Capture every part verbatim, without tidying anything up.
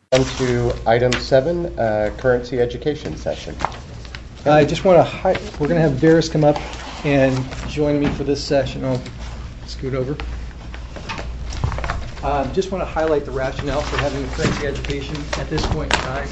On to item seven, uh, currency education session. I just want to, hi- we're going to have Varus come up and join me for this session. I'll scoot over. Um, just want to highlight the rationale for having a currency education at this point in time.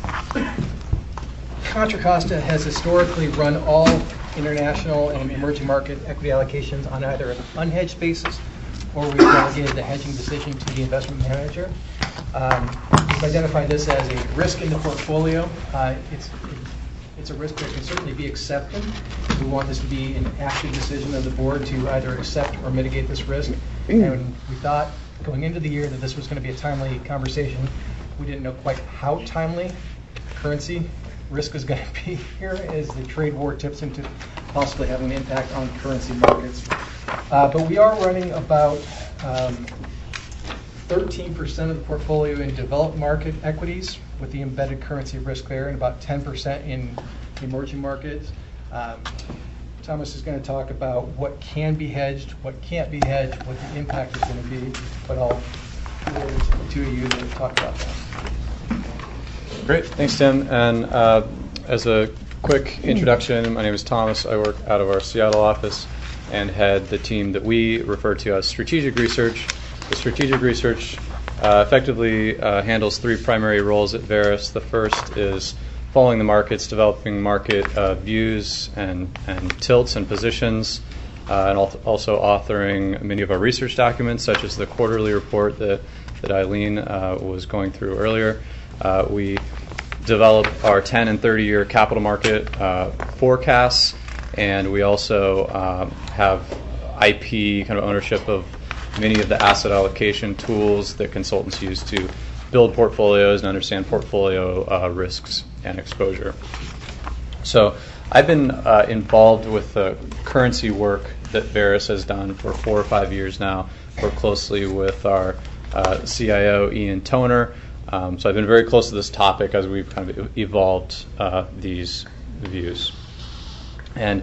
Contra Costa has historically run all international and emerging market equity allocations on either an unhedged basis or we've delegated the hedging decision to the investment manager. Um, we've identified this as a risk in the portfolio. Uh, it's, it's a risk that can certainly be accepted. We want this to be an active decision of the board to either accept or mitigate this risk. And we thought going into the year that this was going to be a timely conversation. We didn't know quite how timely currency risk was going to be here as the trade war tips into possibly having an impact on currency markets. Uh, but we are running about um, thirteen percent of the portfolio in developed market equities with the embedded currency risk there, and about ten percent in emerging markets. Um, Thomas is going to talk about what can be hedged, what can't be hedged, what the impact is going to be, but I'll leave it to the two of you to talk about that. Great, thanks, Tim. And uh, as a quick introduction, my name is Thomas. I work out of our Seattle office and head the team that we refer to as strategic research. The strategic research uh, effectively uh, handles three primary roles at Varus. The first is following the markets, developing market uh, views and, and tilts and positions, uh, and al- also authoring many of our research documents, such as the quarterly report that, that Eileen uh, was going through earlier. Uh, we develop our ten and thirty year capital market uh, forecasts, and we also um, have I P kind of ownership of many of the asset allocation tools that consultants use to build portfolios and understand portfolio uh, risks and exposure. So I've been uh, involved with the currency work that Varus has done for four or five years now. Work closely with our uh, C I O, Ian Toner. Um, so I've been very close to this topic as we've kind of evolved uh, these views. And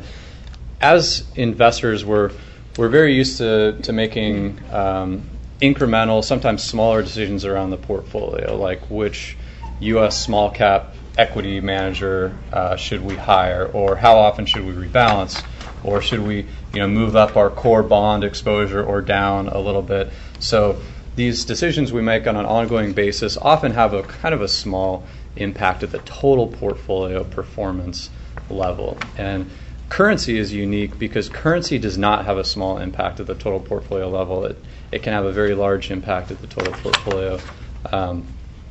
as investors, we're we're very used to to making um, incremental, sometimes smaller decisions around the portfolio, like which U S small cap equity manager uh, should we hire, or how often should we rebalance, or should we you know move up our core bond exposure or down a little bit. So these decisions we make on an ongoing basis often have a kind of a small impact at the total portfolio performance level. And currency is unique because currency does not have a small impact at the total portfolio level. It, it can have a very large impact at the total portfolio um,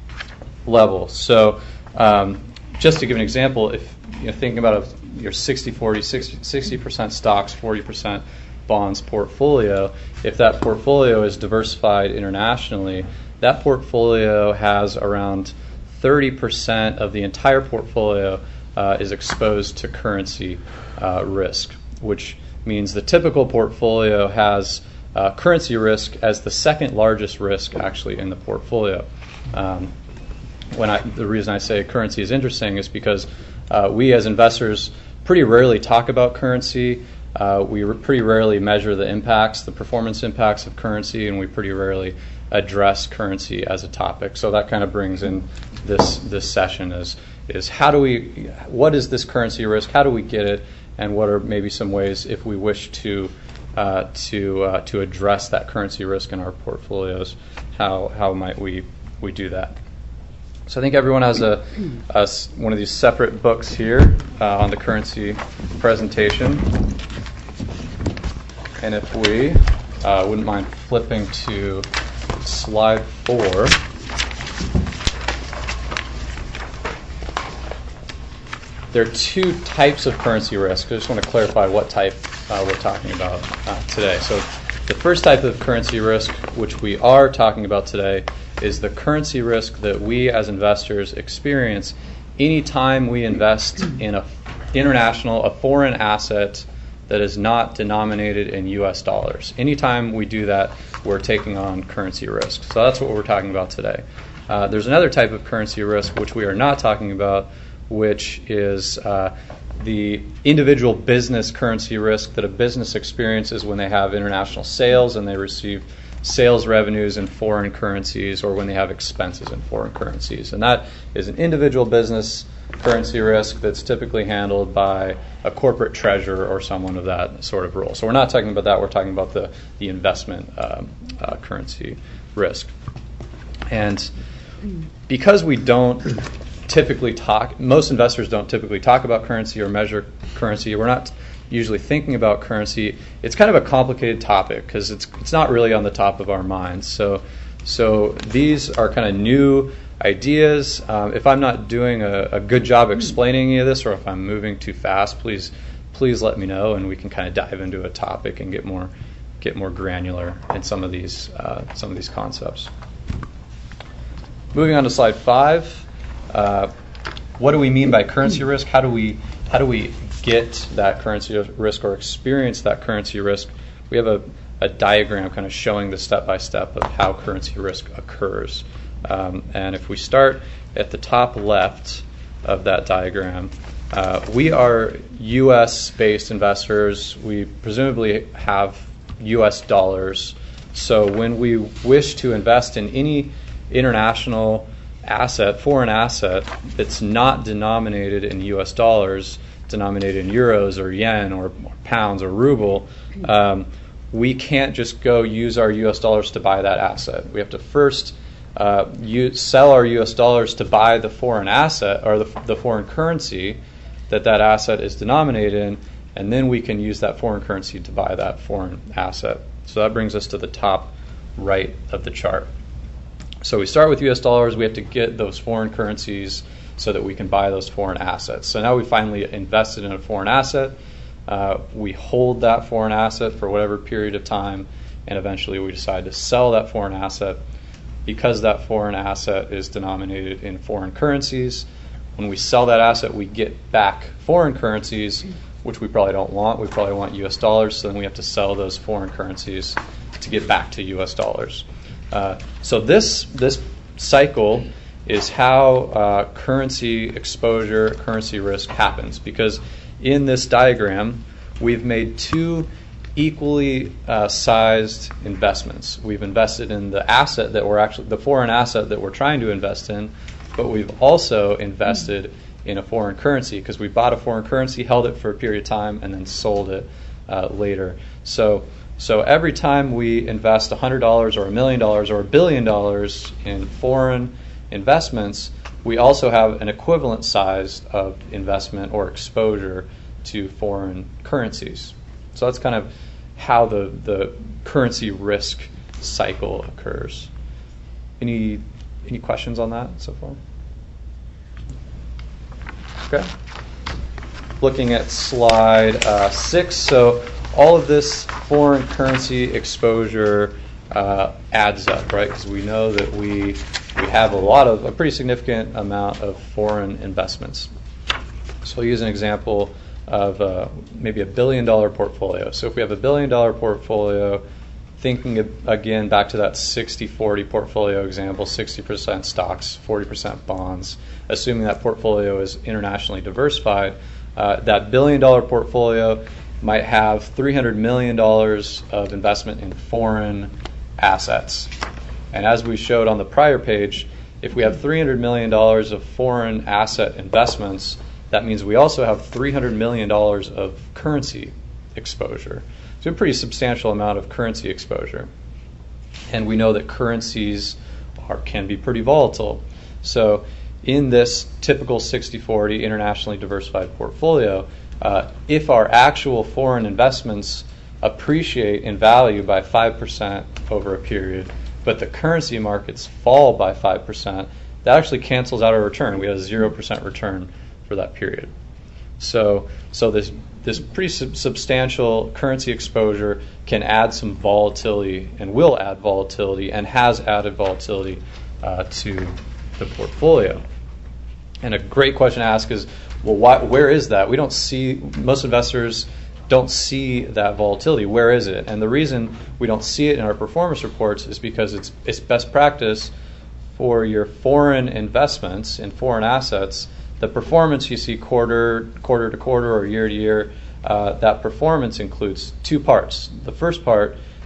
level. So um, just to give an example, if you're thinking about a, your sixty forty, sixty percent stocks, forty percent bonds portfolio, if that portfolio is diversified internationally, that portfolio has around thirty percent of the entire portfolio uh, is exposed to currency uh, risk, which means the typical portfolio has uh, currency risk as the second largest risk actually in the portfolio. Um, when I, the reason I say currency is interesting is because uh, we as investors pretty rarely talk about currency. Uh, we r- pretty rarely measure the impacts, the performance impacts of currency, and we pretty rarely address currency as a topic. So that kind of brings in this this session is is how do we, what is this currency risk? How do we get it? And what are maybe some ways, if we wish to uh, to uh, to address that currency risk in our portfolios, how how might we we do that? So I think everyone has a, a one of these separate books here uh, on the currency presentation. And if we uh, wouldn't mind flipping to slide four. There are two types of currency risk. I just want to clarify what type uh, we're talking about uh, today. So the first type of currency risk, which we are talking about today, is the currency risk that we as investors experience anytime we invest in a international, a foreign asset that is not denominated in U S dollars. Anytime we do that, we're taking on currency risk. So that's what we're talking about today. Uh, there's another type of currency risk which we are not talking about, which is uh, the individual business currency risk that a business experiences when they have international sales and they receive sales revenues in foreign currencies or when they have expenses in foreign currencies. And that is an individual business currency risk that's typically handled by a corporate treasurer or someone of that sort of role. So we're not talking about that. We're talking about the, the investment um, uh, currency risk. And because we don't typically talk, most investors don't typically talk about currency or measure currency. We're not usually thinking about currency. It's kind of a complicated topic because it's it's not really on the top of our minds. So so these are kind of new ideas. Um, if I'm not doing a, a good job explaining any of this, or if I'm moving too fast, please please let me know, and we can kind of dive into a topic and get more get more granular in some of these uh, some of these concepts. Moving on to slide five. Uh, what do we mean by currency risk? How do we how do we get that currency risk or experience that currency risk? We have a, a diagram kind of showing the step-by-step of how currency risk occurs. Um, and if we start at the top left of that diagram, uh, we are U S-based investors. We presumably have U S dollars. So when we wish to invest in any international asset, foreign asset, that's not denominated in U S dollars, denominated in euros or yen or, or pounds or ruble, um, we can't just go use our U S dollars to buy that asset. We have to first uh, use, sell our U S dollars to buy the foreign asset or the, the foreign currency that that asset is denominated in, and then we can use that foreign currency to buy that foreign asset. So that brings us to the top right of the chart. So we start with U S dollars. We have to get those foreign currencies so that we can buy those foreign assets. So now we finally invested in a foreign asset. Uh, we hold that foreign asset for whatever period of time, and eventually we decide to sell that foreign asset. Because that foreign asset is denominated in foreign currencies, when we sell that asset, we get back foreign currencies, which we probably don't want. We probably want U S dollars, so then we have to sell those foreign currencies to get back to U S dollars. Uh, so this this cycle is how uh, currency exposure, currency risk happens. Because in this diagram, we've made two equally uh, sized investments. We've invested in the asset that we're actually, the foreign asset that we're trying to invest in, but we've also invested in a foreign currency because we bought a foreign currency, held it for a period of time, and then sold it uh, later. So. So every time we invest one hundred dollars or a million dollars or a billion dollars in foreign investments, we also have an equivalent size of investment or exposure to foreign currencies. So that's kind of how the, the currency risk cycle occurs. Any any questions on that so far? Okay. Looking at slide uh, six, so all of this foreign currency exposure uh, adds up, right? Because we know that we we have a lot of a pretty significant amount of foreign investments. So I'll use an example of uh, maybe a billion dollar portfolio. So if we have a billion dollar portfolio, thinking of, again back to that sixty forty portfolio example, sixty percent stocks, forty percent bonds, assuming that portfolio is internationally diversified, uh, that billion dollar portfolio might have three hundred million dollars of investment in foreign assets. And as we showed on the prior page, if we have three hundred million dollars of foreign asset investments, that means we also have three hundred million dollars of currency exposure. So a pretty substantial amount of currency exposure. And we know that currencies are, can be pretty volatile. So in this typical sixty forty internationally diversified portfolio, Uh, if our actual foreign investments appreciate in value by five percent over a period, but the currency markets fall by five percent, that actually cancels out our return. We have a zero percent return for that period. So so this this pretty sub- substantial currency exposure can add some volatility and will add volatility and has added volatility uh, to the portfolio. And a great question to ask is, well, why, where is that? We don't see, most investors don't see that volatility. Where is it? And the reason we don't see it in our performance reports is because it's it's best practice for your foreign investments in foreign assets. The performance you see quarter quarter to quarter or year to year, uh, that performance includes two parts. The first part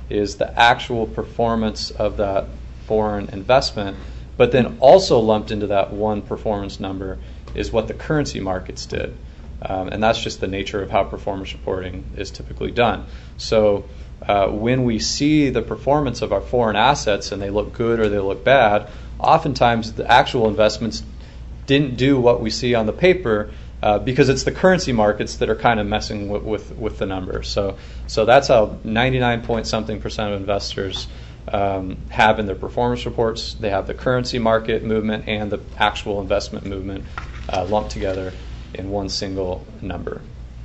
is the actual performance of that foreign investment, but then also lumped into that one performance number is what the currency markets did. Um, and that's just the nature of how performance reporting is typically done. So uh, when we see the performance of our foreign assets and they look good or they look bad, oftentimes the actual investments didn't do what we see on the paper uh, because it's the currency markets that are kind of messing with, with, with the number. So, so that's how ninety-nine point something percent of investors um, have in their performance reports. They have the currency market movement and the actual investment movement uh, lumped together in one single number.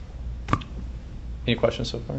Any questions so far?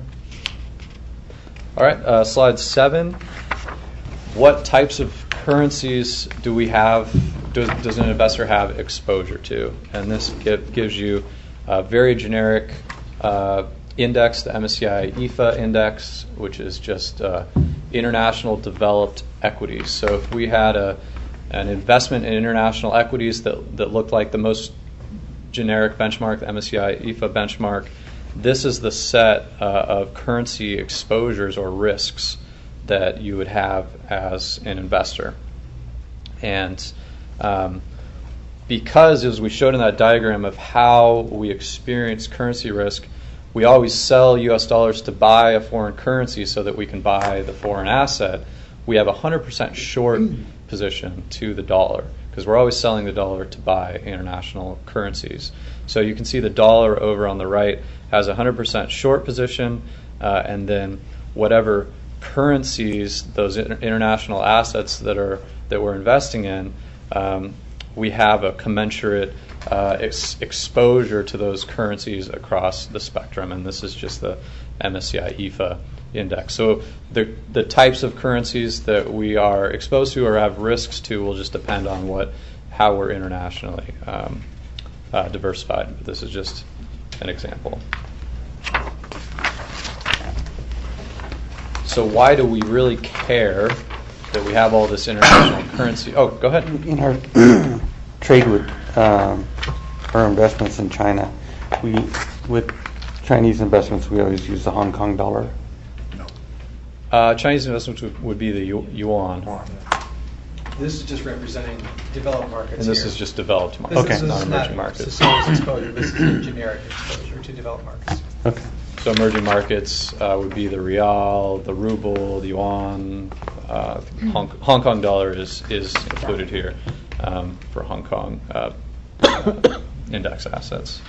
All right, uh, slide seven. What types of currencies do we have, does, does an investor have exposure to? And this give, gives you a very generic uh, index, the M S C I E F A index, which is just uh, international developed equities. So if we had a, an investment in international equities that, that looked like the most generic benchmark, the M S C I E F A benchmark, this is the set uh, of currency exposures or risks that you would have as an investor. And um, because, as we showed in that diagram of how we experience currency risk, we always sell U S dollars to buy a foreign currency so that we can buy the foreign asset. We have a one hundred percent short position to the dollar because we're always selling the dollar to buy international currencies. So you can see the dollar over on the right has a one hundred percent short position, uh, and then whatever currencies, those inter- international assets that are that we're investing in, um, we have a commensurate uh, ex- exposure to those currencies across the spectrum, and this is just the M S C I E F A index. So the the types of currencies that we are exposed to or have risks to will just depend on what how we're internationally um, uh, diversified. But this is just an example. So why do we really care that we have all this international currency? Oh, go ahead. In our trade with um, our investments in China, we with Chinese investments, we always use the Hong Kong dollar. Uh, Chinese investments would, would be the yu- yuan. This is just representing developed markets. And this here. is just developed This markets, Okay. is, this not is emerging not markets. sales exposure. This is a generic exposure to developed markets. Okay. So emerging markets uh, would be the real, the ruble, the yuan. Uh, Hong, Hong Kong dollar is is included here um, for Hong Kong uh, uh, index assets.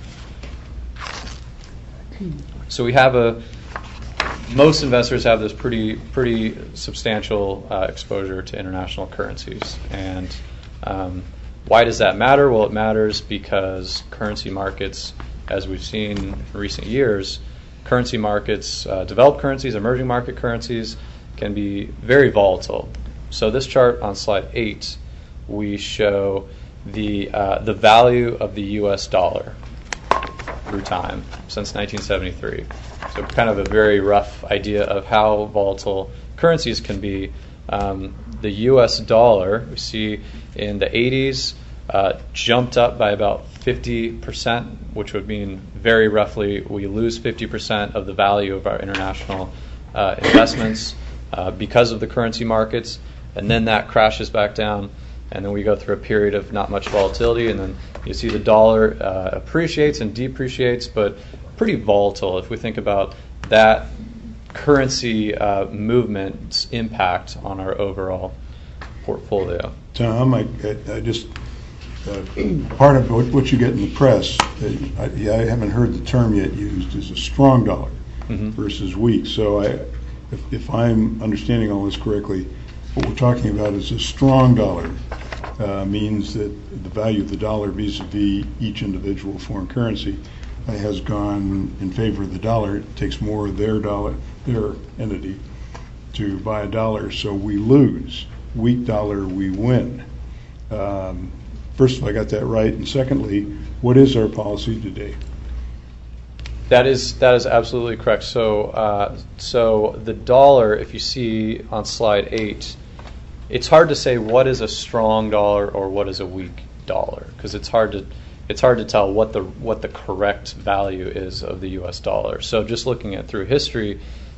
So we have a. Most investors have this pretty pretty substantial uh, exposure to international currencies, and um, why does that matter? Well, it matters because currency markets, as we've seen in recent years, currency markets, uh, developed currencies, emerging market currencies, can be very volatile. So this chart on slide eight, we show the uh, the value of the U S dollar through time since nineteen seventy-three. So kind of a very rough idea of how volatile currencies can be. Um, the U S dollar, we see in the eighties, uh, jumped up by about fifty percent, which would mean very roughly we lose fifty percent of the value of our international uh, investments uh, because of the currency markets. And then that crashes back down, and then we go through a period of not much volatility, and then you see the dollar uh, appreciates and depreciates, but pretty volatile if we think about that currency uh, movement's impact on our overall portfolio. Tom, I, I just, uh, part of what, what you get in the press, uh, I, yeah, I haven't heard the term yet used, is a strong dollar Mm-hmm. versus weak. So I, if, if I'm understanding all this correctly, what we're talking about is a strong dollar uh, means that the value of the dollar vis-a-vis each individual foreign currency uh, has gone in favor of the dollar. It takes more of their dollar, their entity, to buy a dollar, so we lose. Weak dollar, we win. Um, first of all, I got that right, and secondly, what is our policy today? That is that is absolutely correct. So uh, so the dollar, if you see on slide eight, it's hard to say what is a strong dollar or what is a weak dollar because it's hard to it's hard to tell what the what the correct value is of the U S dollar. So just looking at through history,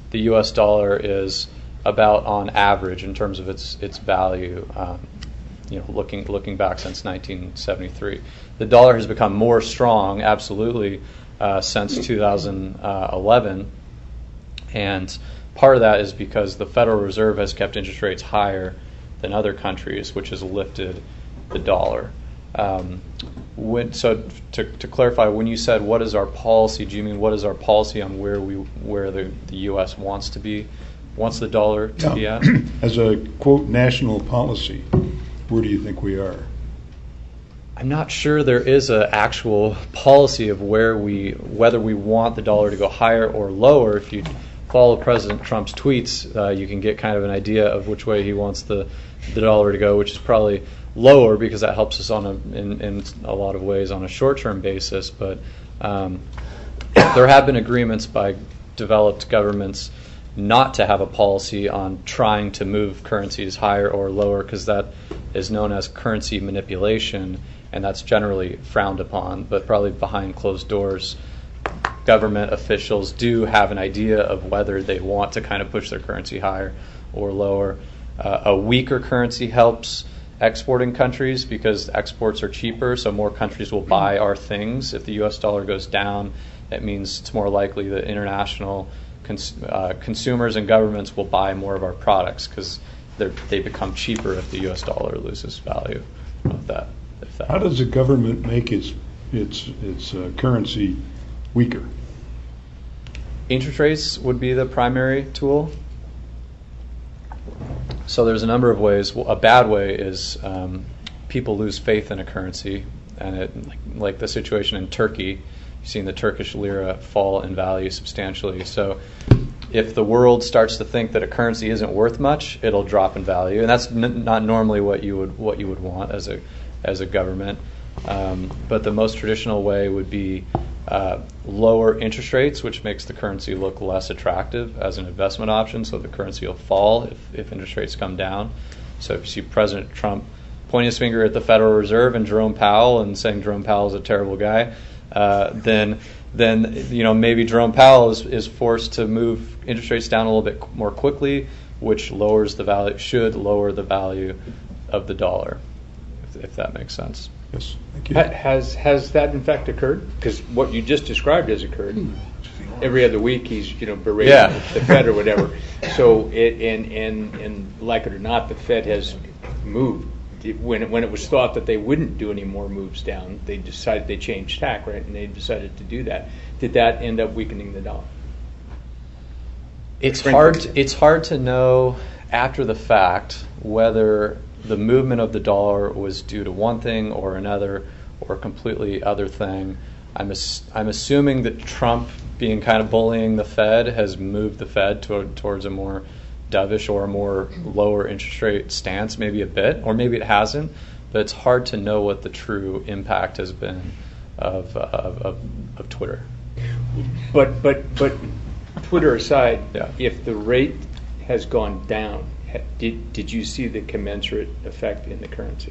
the U S dollar is about on average in terms of its its value. Um, you know, looking looking back since nineteen seventy-three, the dollar has become more strong, absolutely, uh, since two thousand eleven, and part of that is because the Federal Reserve has kept interest rates higher than other countries, which has lifted the dollar. Um, when, so to, to clarify, when you said what is our policy, do you mean what is our policy on where we where the, the U S wants to be, wants the dollar to Yeah. be at? As a, quote, national policy, where do you think we are? I'm not sure there is an actual policy of where we, whether we want the dollar to go higher or lower. If you follow President Trump's tweets, uh, you can get kind of an idea of which way he wants the, the dollar to go, which is probably lower because that helps us on a, in, in a lot of ways on a short-term basis. But um, there have been agreements by developed governments not to have a policy on trying to move currencies higher or lower, because that is known as currency manipulation, and that's generally frowned upon. But probably behind closed doors, government officials do have an idea of whether they want to kind of push their currency higher or lower. Uh, a weaker currency helps exporting countries because exports are cheaper, so more countries will buy our things. If the U S dollar goes down, that means it's more likely that international cons- uh, consumers and governments will buy more of our products because they become cheaper if the U S dollar loses value. If that, if that How does the government make its its its uh, currency weaker? Interest rates would be the primary tool. So there's a number of ways. Well, a bad way is um, people lose faith in a currency, and it, like, like the situation in Turkey, you've seen the Turkish lira fall in value substantially. So if the world starts to think that a currency isn't worth much, it'll drop in value, and that's n- not normally what you would what you would want as a as a government. Um, but the most traditional way would be uh, lower interest rates, which makes the currency look less attractive as an investment option, so the currency will fall if, if interest rates come down. So if you see President Trump pointing his finger at the Federal Reserve and Jerome Powell and saying Jerome Powell is a terrible guy, uh, then then you know maybe Jerome Powell is, is forced to move interest rates down a little bit more quickly, which lowers the value, should lower the value of the dollar, if, if that makes sense. Yes, thank you. Ha- Has has that in fact occurred? Because what you just described has occurred. Every other week he's you know berating Yeah. the Fed or whatever. So it and and and like it or not, the Fed has moved. It- When it, when it was thought that they wouldn't do any more moves down, they decided they changed tack, right? And they decided to do that. Did that end up weakening the dollar? It's Spring hard. Break. To, it's hard to know after the fact whether the movement of the dollar was due to one thing or another, or a completely other thing. I'm ass- I'm assuming that Trump, being kind of bullying the Fed, has moved the Fed toward, towards a more dovish or a more lower interest rate stance, maybe a bit, or maybe it hasn't. But it's hard to know what the true impact has been of of, of, of Twitter. But but but Twitter aside, Yeah. if the rate has gone down, ha- did did you see the commensurate effect in the currency?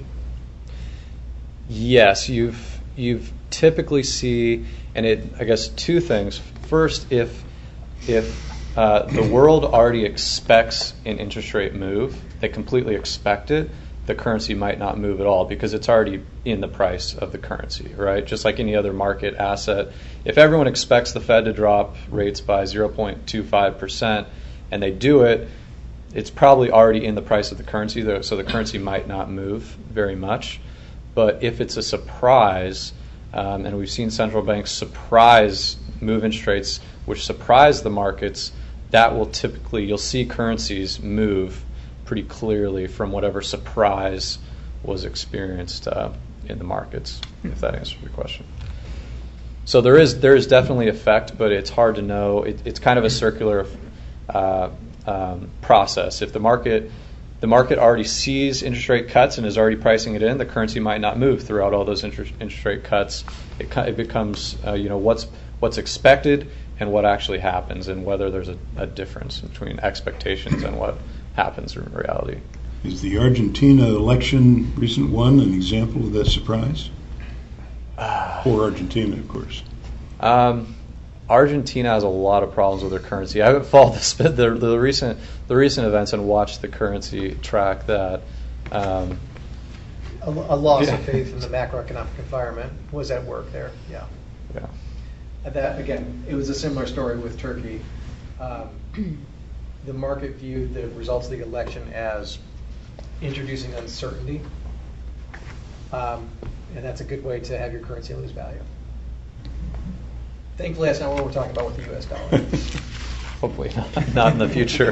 Yes, you've you've typically see, and it I guess two things. First, if if uh, the world already expects an interest rate move, they completely expect it, the currency might not move at all because it's already in the price of the currency, right? Just like any other market asset. If everyone expects the Fed to drop rates by zero point two five percent and they do it, it's probably already in the price of the currency, though, so the currency might not move very much. But if it's a surprise, um, and we've seen central banks surprise move interest rates, which surprise the markets, that will typically, you'll see currencies move pretty clearly from whatever surprise was experienced uh, in the markets, if that answers your question. So there is there is definitely effect, but it's hard to know. It, it's kind of a circular uh, um, process. If the market the market already sees interest rate cuts and is already pricing it in, the currency might not move throughout all those interest interest rate cuts. It, it becomes uh, you know what's what's expected and what actually happens, and whether there's a, a difference between expectations and what happens in reality. Is the Argentina election recent one an example of that surprise? For Argentina, of course. Um, Argentina has a lot of problems with their currency. I haven't followed the, the, the recent the recent events and watched the currency track that. Um, A, a loss Yeah. of faith in the macroeconomic environment was at work there, yeah. yeah. And that, again, it was a similar story with Turkey. Um, the market viewed the results of the election as introducing uncertainty. Um, and that's a good way to have your currency lose value. Thankfully, that's not what we're talking about with the U S dollar. Hopefully not, not in the future.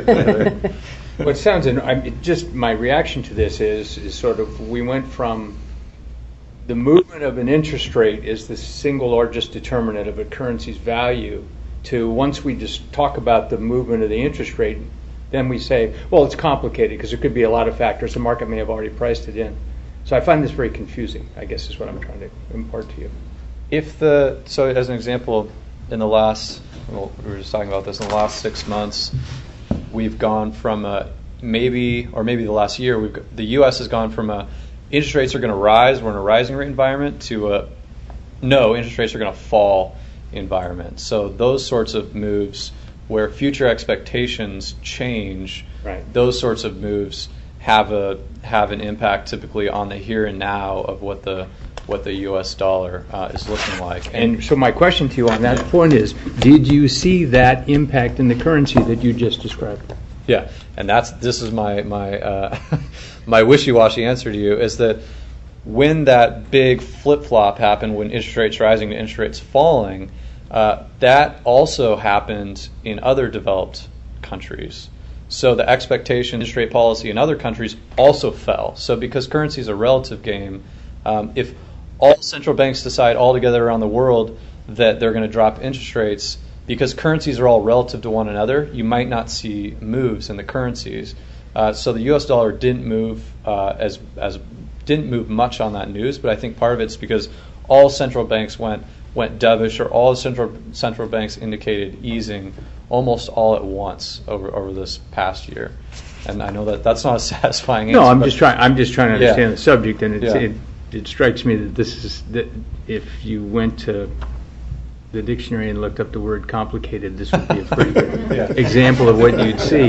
What sounds, in, I mean, just my reaction to this is, is sort of, we went from the movement of an interest rate is the single largest determinant of a currency's value to once we just talk about the movement of the interest rate, then we say, well, it's complicated because there could be a lot of factors. The market may have already priced it in. So I find this very confusing, I guess is what I'm trying to impart to you. If the so as an example, in the last well, we were just talking about this in the last six months, we've gone from a maybe or maybe the last year, we've got, the U S has gone from a interest rates are going to rise, we're in a rising rate environment, to a no, interest rates are going to fall environment. So those sorts of moves where future expectations change, Right. those sorts of moves have a have an impact typically on the here and now of what the what the U S dollar uh, is looking like. And so my question to you on that point is, did you see that impact in the currency that you just described? Yeah, and that's this is my my uh, my wishy-washy answer to you is that when that big flip-flop happened, when interest rates rising to interest rates falling, uh, that also happened in other developed countries. So the expectation interest rate policy in other countries also fell. So because currency is a relative game, um, if all central banks decide all together around the world that they're going to drop interest rates, because currencies are all relative to one another, you might not see moves in the currencies. Uh, so the U S dollar didn't move uh, as as didn't move much on that news, but I think part of it's because all central banks went went dovish, or all central central banks indicated easing almost all at once over over this past year. And I know that that's not a satisfying answer. No, I'm but- just trying. I'm just trying to understand Yeah. the subject, and it's, Yeah. it it strikes me that this is that if you went to the dictionary and looked up the word complicated, this would be a pretty good Yeah. example of what you'd see.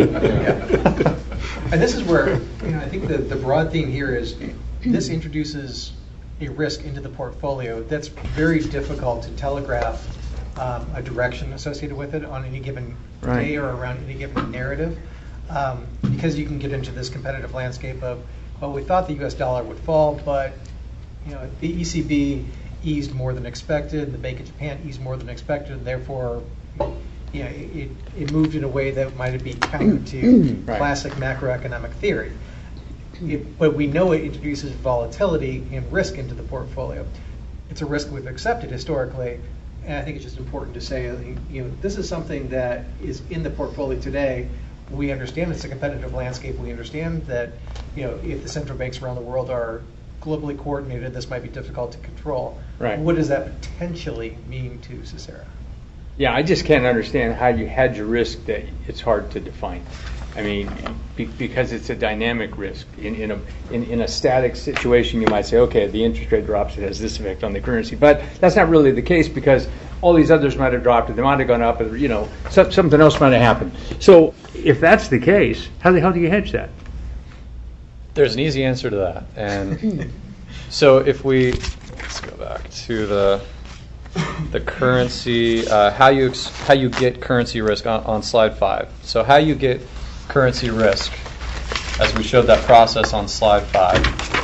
And this is where, you know, I think the, the broad theme here is this introduces a risk into the portfolio that's very difficult to telegraph um, a direction associated with it on any given Right. day or around any given narrative, um, because you can get into this competitive landscape of, well, we thought the U S dollar would fall, but you know, the E C B eased more than expected, the Bank of Japan eased more than expected, and therefore, you know, it, it moved in a way that might be counter to Right. classic macroeconomic theory. It, but we know it introduces volatility and risk into the portfolio. It's a risk we've accepted historically, and I think it's just important to say, you know, this is something that is in the portfolio today. We understand it's a competitive landscape. We understand that, you know, if the central banks around the world are globally coordinated, this might be difficult to control. Right. What does that potentially mean to Cicera? Yeah, I just can't understand how you hedge a risk that it's hard to define. I mean, be, because it's a dynamic risk. In, in, a, in, in a static situation, you might say, okay, the interest rate drops, it has this effect on the currency. But that's not really the case, because all these others might have dropped, and they might have gone up, and, you know, so, something else might have happened. So if that's the case, how the hell do you hedge that? There's an easy answer to that. And so if we, let's go back to the the currency, uh, how you ex- how you get currency risk on, on slide five. So how you get currency risk, as we showed that process on slide five.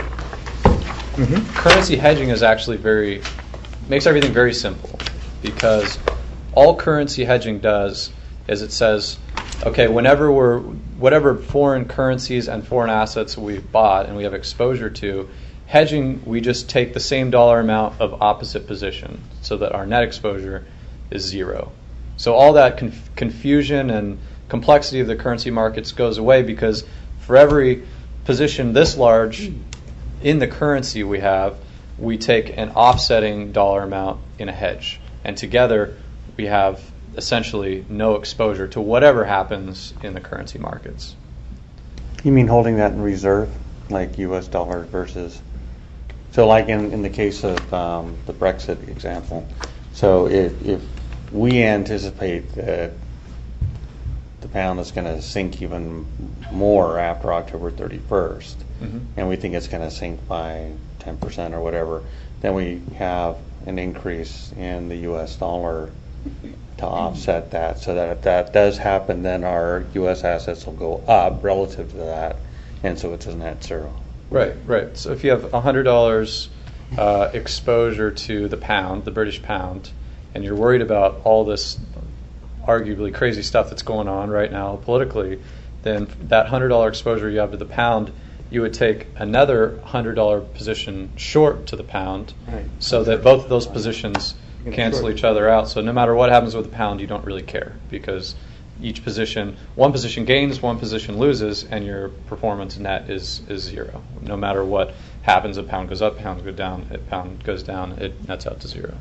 Mm-hmm. Currency hedging is actually very, makes everything very simple, because all currency hedging does is it says, okay, whenever we're, whatever foreign currencies and foreign assets we've bought and we have exposure to, hedging, we just take the same dollar amount of opposite position so that our net exposure is zero. So all that conf- confusion and complexity of the currency markets goes away, because for every position this large in the currency we have, we take an offsetting dollar amount in a hedge. And together we have essentially no exposure to whatever happens in the currency markets. You mean holding that in reserve, like U S dollar versus, so like in, in the case of um, the Brexit example, so if, if we anticipate that the pound is going to sink even more after October thirty-first, Mm-hmm. and we think it's going to sink by ten percent or whatever, then we have an increase in the U S dollar to offset that. So that if that does happen, then our U S assets will go up relative to that, and so it's a net zero. Right, right. So if you have one hundred dollars uh, exposure to the pound, the British pound, and you're worried about all this arguably crazy stuff that's going on right now politically, then that one hundred dollars exposure you have to the pound, you would take another one hundred dollars position short to the pound, Right. so that both of those positions can cancel short. each other out. So no matter what happens with the pound, you don't really care, because each position, one position gains, one position loses, and your performance net is, is zero. No matter what happens, a pound goes up, pound goes down, a pound goes down, it nets out to zero.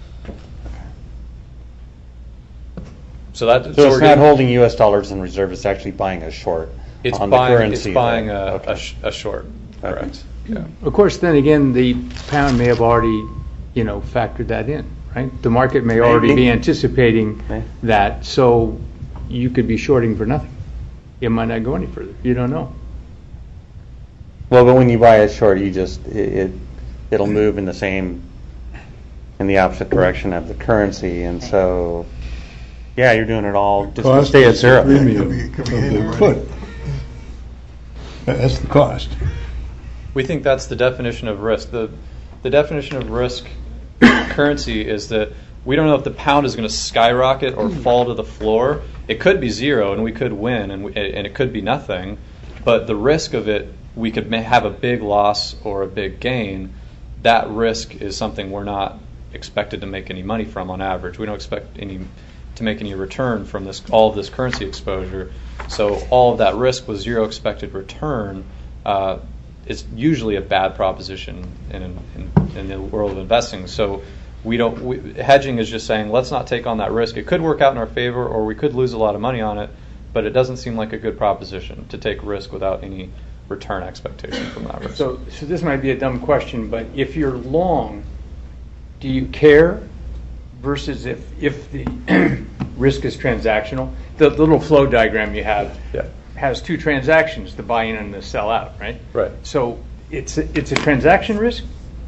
So that So, so it's we're not getting- holding U S dollars in reserve, it's actually buying a short It's on the buying, currency. it's buying though. a, Okay. a, sh- a short, Okay. correct. Yeah. Of course, then again, the pound may have already, you know, factored that in, right? The market may already Maybe. be anticipating May- that, so you could be shorting for nothing. It might not go any further. You don't know. Well, but when you buy a short, you just, it, it- it'll move in the same, in the opposite direction of the currency, and so, yeah, you're doing it all just to Cost stay at is the zero. premium of the put. That's the cost. We think that's the definition of risk. The the definition of risk currency is that we don't know if the pound is going to skyrocket or fall to the floor. It could be zero, and we could win, and we, and it could be nothing. But the risk of it, we could ma- have a big loss or a big gain. That risk is something we're not expected to make any money from on average. We don't expect any to make any return from this all of this currency exposure. So all of that risk with zero expected return uh, is usually a bad proposition in, in, in the world of investing. So we don't we, hedging is just saying, let's not take on that risk. It could work out in our favor, or we could lose a lot of money on it, but it doesn't seem like a good proposition to take risk without any return expectation from that risk. So, so this might be a dumb question, but if you're long, do you care versus if, if the risk is transactional? The little flow diagram you have Yeah. has two transactions, the buy in and the sell out, right? Right. So it's a, it's a transaction risk?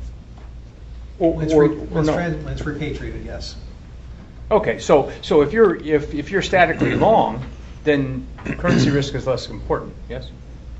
Or, When it's, or, re- or when it's, no? trans- when it's repatriated, yes. Okay, so so if you're if, if you're statically long, then currency risk is less important, yes?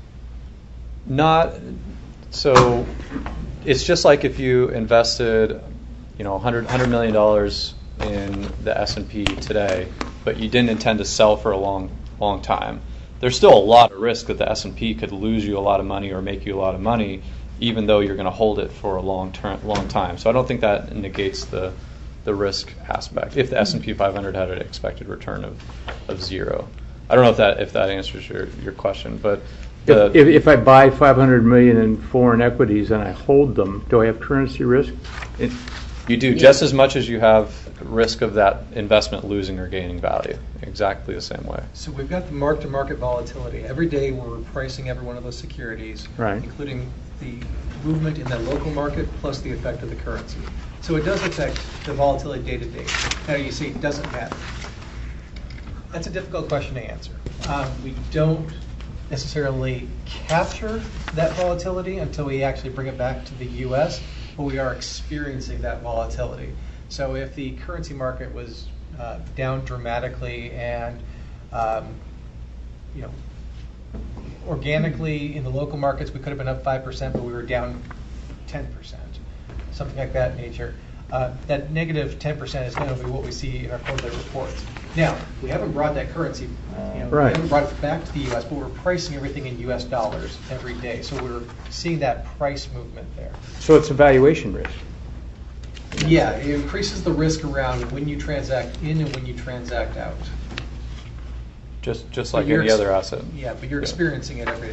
Not so. It's just like if you invested, you know, one hundred, one hundred million dollars in the S and P today, but you didn't intend to sell for a long, long time. There's still a lot of risk that the S and P could lose you a lot of money or make you a lot of money, even though you're going to hold it for a long term, long time. So I don't think that negates the the risk aspect. If the S and P five hundred had an expected return of, of zero, I don't know if that if that answers your, your question, but the, If, if, if I buy five hundred million in foreign equities and I hold them, do I have currency risk? It, you do just as much as you have risk of that investment losing or gaining value. Exactly the same way. So we've got the mark-to-market volatility. Every day we're pricing every one of those securities, Right. including the movement in the local market plus the effect of the currency. So it does affect the volatility day to day. Now you say it doesn't matter. That's a difficult question to answer. Um, we don't necessarily capture that volatility until we actually bring it back to the U S, but we are experiencing that volatility. So if the currency market was uh, down dramatically and um, you know, organically in the local markets we could have been up five percent, but we were down ten percent, something like that nature. Uh, that negative ten percent is going to be what we see in our quarterly reports. Now, we haven't brought that currency, you know, Right. we haven't brought it back to the U S, but we're pricing everything in U S dollars every day. So we're seeing that price movement there. so it's a valuation risk. Yeah, it increases the risk around when you transact in and when you transact out. Just just But like you're any ex- other asset. Yeah, but you're Yeah. experiencing it every day.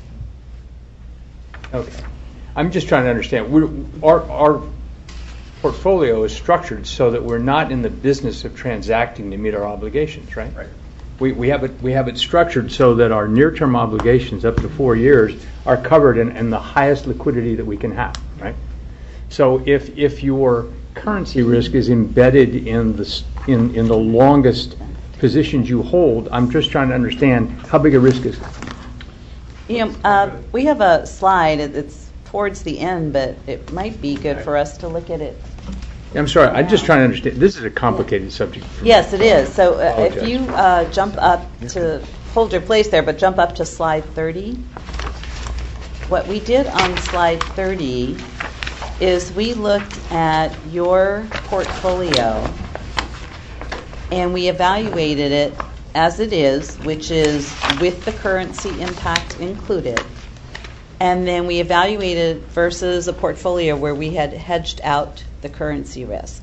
Okay. I'm just trying to understand. We're, our, our portfolio is structured so that we're not in the business of transacting to meet our obligations, right? Right. We, we have it we have it structured so that our near-term obligations up to four years are covered in, in the highest liquidity that we can have, right? So if if your currency risk is embedded in the, s- in, in the longest positions you hold. I'm just trying to understand how big a risk is it? You know, uh, we have a slide, it- it's towards the end, but it might be good for us to look at it. I'm sorry, I'm just trying to understand. This is a complicated subject for me. Yes, it is. So uh, if Apologize. you uh, jump up to, hold your place there, but jump up to slide thirty. What we did on slide thirty is we looked at your portfolio and we evaluated it as it is, which is with the currency impact included. And then we evaluated versus a portfolio where we had hedged out the currency risk.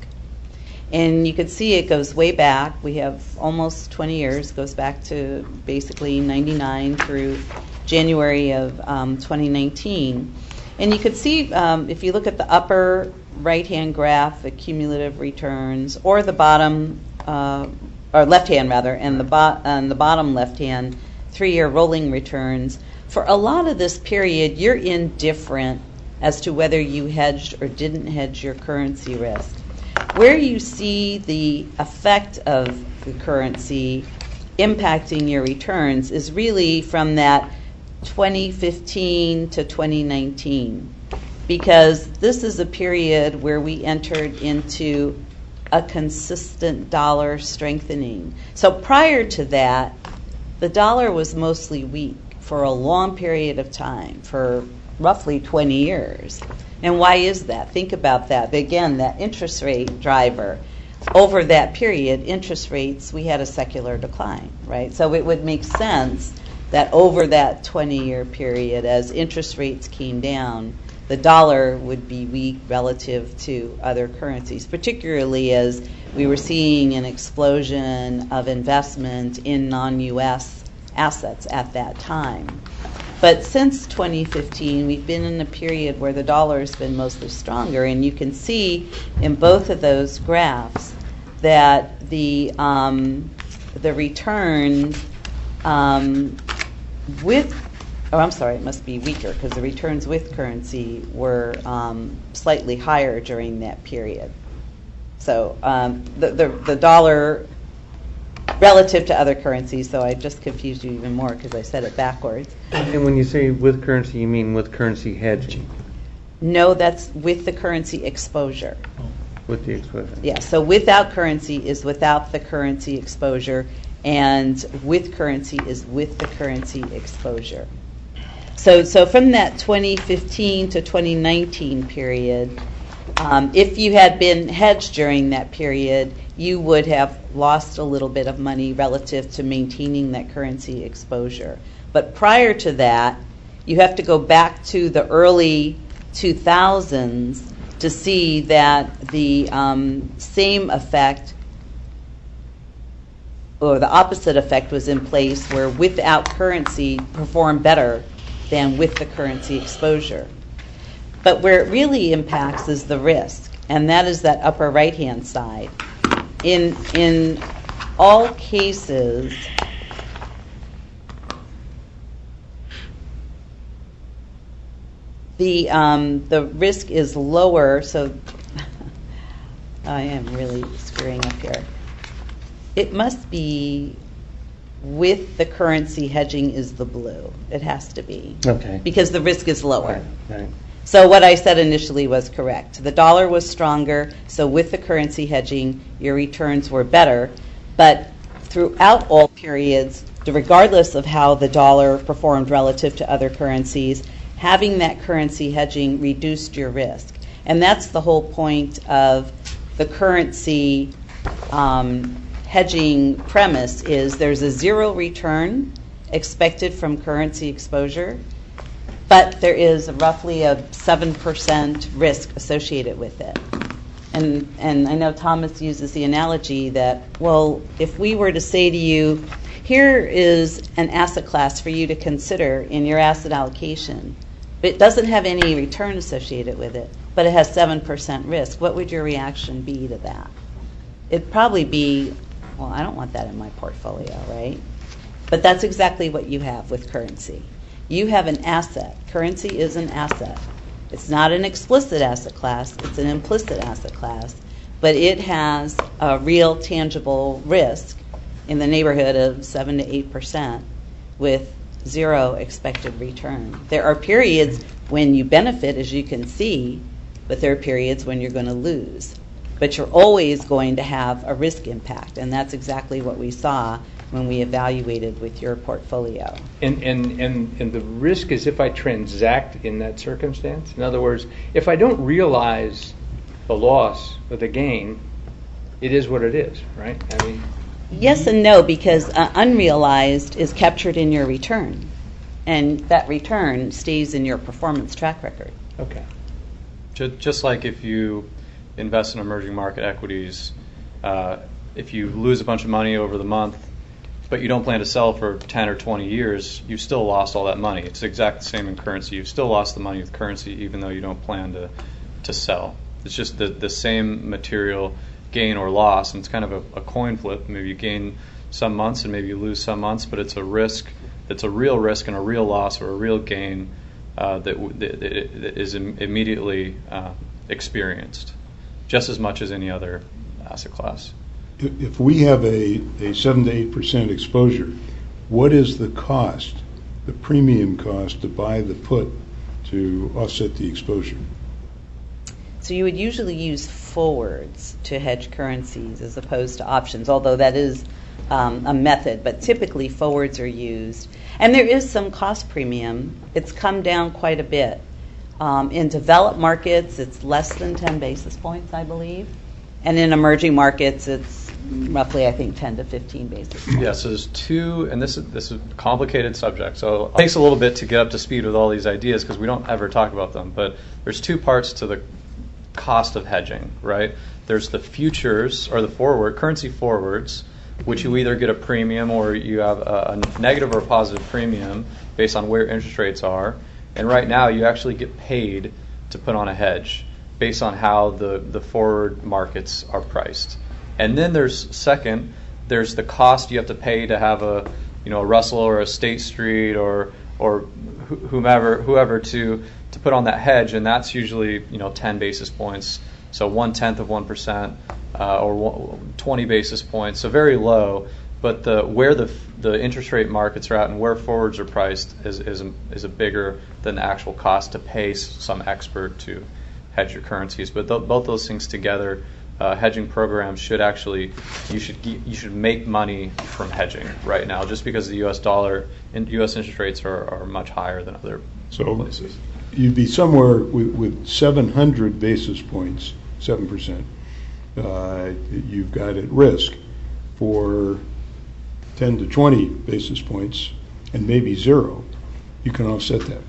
And you could see it goes way back. We have almost twenty years, goes back to basically ninety-nine through January of um, twenty nineteen. And you could see, um, if you look at the upper right-hand graph, the cumulative returns, or the bottom, uh, or left-hand rather, and the, bo- and the bottom left-hand, three-year rolling returns, for a lot of this period, you're indifferent as to whether you hedged or didn't hedge your currency risk. Where you see the effect of the currency impacting your returns is really from that twenty fifteen to twenty nineteen, because this is a period where we entered into a consistent dollar strengthening. So prior to that, the dollar was mostly weak for a long period of time, for roughly twenty years. And why is that? Think about that. Again, that interest rate driver. Over that period, interest rates, we had a secular decline, right? So it would make sense that over that twenty-year period, as interest rates came down, the dollar would be weak relative to other currencies, particularly as we were seeing an explosion of investment in non-U S assets at that time. But since twenty fifteen, we've been in a period where the dollar has been mostly stronger, and you can see in both of those graphs that the um, the returns um, with, oh, I'm sorry, it must be weaker because the returns with currency were um, slightly higher during that period. So um, the, the the dollar relative to other currencies, so I just confused you even more because I said it backwards. And when you say with currency, you mean with currency hedging? No, that's with the currency exposure. With the exposure? Yeah, so without currency is without the currency exposure, and with currency is with the currency exposure. So, so from that twenty fifteen to twenty nineteen period, um, if you had been hedged during that period, you would have lost a little bit of money relative to maintaining that currency exposure. But prior to that, you have to go back to the early two thousands to see that the um, same effect or the opposite effect was in place, where without currency performed better than with the currency exposure. But where it really impacts is the risk, and that is that upper right-hand side. In in all cases, the um, the risk is lower. So I am really screwing up here. It must be with the currency hedging is the blue. It has to be. Okay. Because the risk is lower. Right, right. So what I said initially was correct. The dollar was stronger, so with the currency hedging, your returns were better. But throughout all periods, regardless of how the dollar performed relative to other currencies, having that currency hedging reduced your risk. And that's the whole point of the currency um, hedging premise, is there's a zero return expected from currency exposure, but there is roughly a seven percent risk associated with it. And and I know Thomas uses the analogy that, well, if we were to say to you, here is an asset class for you to consider in your asset allocation, but it doesn't have any return associated with it, but it has seven percent risk, what would your reaction be to that? It'd probably be, well, I don't want that in my portfolio, right? But that's exactly what you have with currency. You have an asset. Currency is an asset. It's not an explicit asset class, it's an implicit asset class, but it has a real tangible risk in the neighborhood of seven to eight percent with zero expected return. There are periods when you benefit, as you can see, but there are periods when you're going to lose. But you're always going to have a risk impact, and that's exactly what we saw when we evaluated with your portfolio. And, and, and, and the risk is if I transact in that circumstance. In other words, if I don't realize the loss or the gain, it is what it is, right? I mean, yes and no, because uh, unrealized is captured in your return, and that return stays in your performance track record. okay. Ju- Just like if you invest in emerging market equities, uh, if you lose a bunch of money over the month, but you don't plan to sell for ten or twenty years, you've still lost all that money. It's exactly the same in currency. You've still lost the money with currency even though you don't plan to, to sell. It's just the, the same material gain or loss, and it's kind of a, a coin flip. Maybe you gain some months and maybe you lose some months, but it's a risk that's a real risk and a real loss or a real gain uh, that, w- that, that is im- immediately uh, experienced, just as much as any other asset class. If if we have a, a seven to eight percent exposure, what is the cost, the premium cost to buy the put to offset the exposure? So you would usually use forwards to hedge currencies as opposed to options, although that is um, a method, but typically forwards are used. And there is some cost premium. It's come down quite a bit. Um, in developed markets, it's less than ten basis points, I believe. And in emerging markets, it's roughly, I think, ten to fifteen basis points. Yeah, so there's two, and this is this is a complicated subject, so it takes a little bit to get up to speed with all these ideas because we don't ever talk about them. But there's two parts to the cost of hedging, right? There's the futures or the forward currency forwards, which you either get a premium or you have a, a negative or a positive premium based on where interest rates are. And right now, you actually get paid to put on a hedge based on how the, the forward markets are priced. And then there's second, there's the cost you have to pay to have a, you know, a Russell or a State Street or or wh- whomever whoever to to put on that hedge, and that's usually, you know, ten basis points, so one tenth of one percent uh, or one, twenty basis points, so very low. But the where the the interest rate markets are at and where forwards are priced is is a, is a bigger than the actual cost to pay some expert to hedge your currencies. But th- both those things together, uh, hedging programs should actually you should ge- you should make money from hedging right now, just because the U S dollar and U S interest rates are, are much higher than other So places. you'd be somewhere with, with seven hundred basis points, seven percent, uh, you've got at risk for ten to twenty basis points and maybe zero. You can offset that.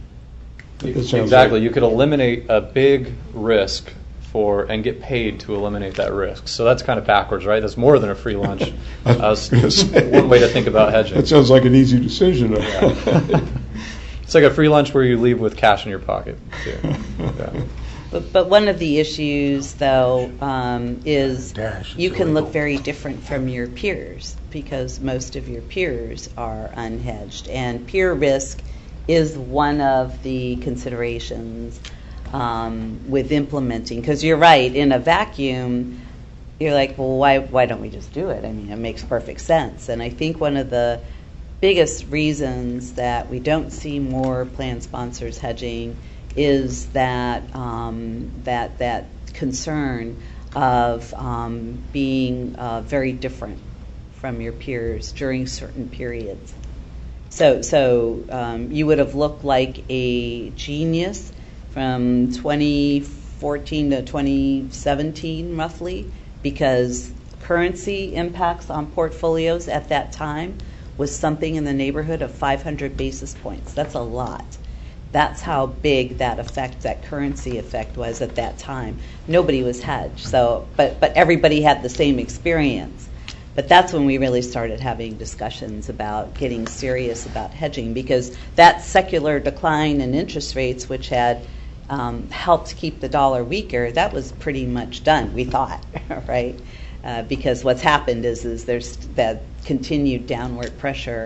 That sounds Exactly. like- You could eliminate a big risk for and get paid to eliminate that risk. So that's kind of backwards, right? That's more than a free lunch. I Uh, was gonna say, one way to think about hedging. That sounds like an easy decision. It's like a free lunch where you leave with cash in your pocket, too. Yeah. But, but one of the issues, though, um, is Dash, you it's can look illegal. very different from your peers because most of your peers are unhedged. And peer risk is one of the considerations um, with implementing. Because you're right, in a vacuum, you're like, well, why, why don't we just do it? I mean, it makes perfect sense. And I think one of the biggest reasons that we don't see more plan sponsors hedging is that um, that that concern of um, being uh, very different from your peers during certain periods. So so um, you would have looked like a genius from twenty fourteen to twenty seventeen, roughly, because currency impacts on portfolios at that time was something in the neighborhood of five hundred basis points. That's a lot. That's how big that effect, that currency effect was at that time. Nobody was hedged, so but but everybody had the same experience. But that's when we really started having discussions about getting serious about hedging, because that secular decline in interest rates, which had um, helped keep the dollar weaker, that was pretty much done, we thought, right? Uh, because what's happened is is there's that continued downward pressure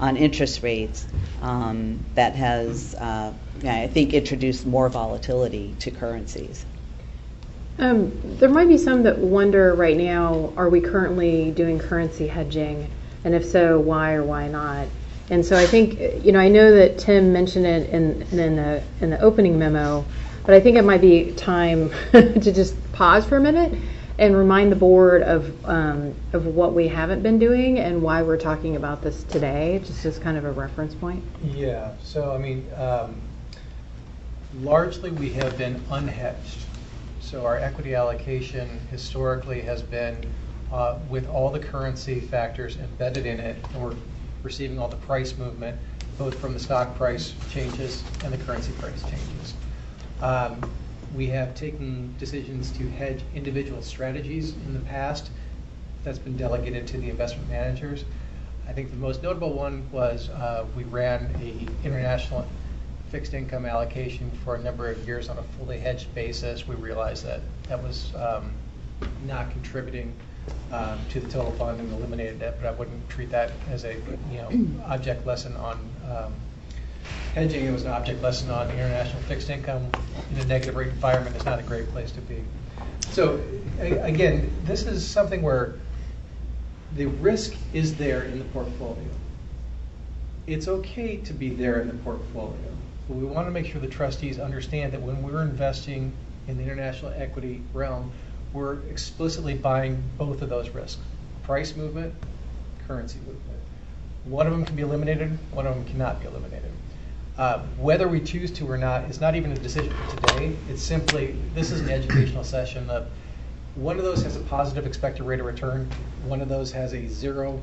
on interest rates um, that has, uh, yeah, I think, introduced more volatility to currencies. Um, there might be some that wonder right now, are we currently doing currency hedging? And if so, why or why not? And so I think, you know, I know that Tim mentioned it in, in, the, in the opening memo, but I think it might be time to just pause for a minute and remind the board of um, of what we haven't been doing and why we're talking about this today, just as kind of a reference point. Yeah, so I mean, um, largely we have been unhedged. So our equity allocation historically has been uh, with all the currency factors embedded in it, and we're receiving all the price movement, both from the stock price changes and the currency price changes. Um, we have taken decisions to hedge individual strategies in the past. That's been delegated to the investment managers. I think the most notable one was uh, we ran a international fixed income allocation for a number of years on a fully hedged basis. We realized that that was um, not contributing um, to the total fund and eliminated it, but I wouldn't treat that as a you know object lesson on um, hedging. It was an object lesson on international fixed income in a negative rate environment. Is not a great place to be. So a- again, this is something where the risk is there in the portfolio. It's okay to be there in the portfolio, but we want to make sure the trustees understand that when we're investing in the international equity realm, we're explicitly buying both of those risks: price movement, currency movement. One of them can be eliminated, one of them cannot be eliminated. Uh, whether we choose to or not is not even a decision for today. It's simply, this is an educational session of one of those has a positive expected rate of return, one of those has a zero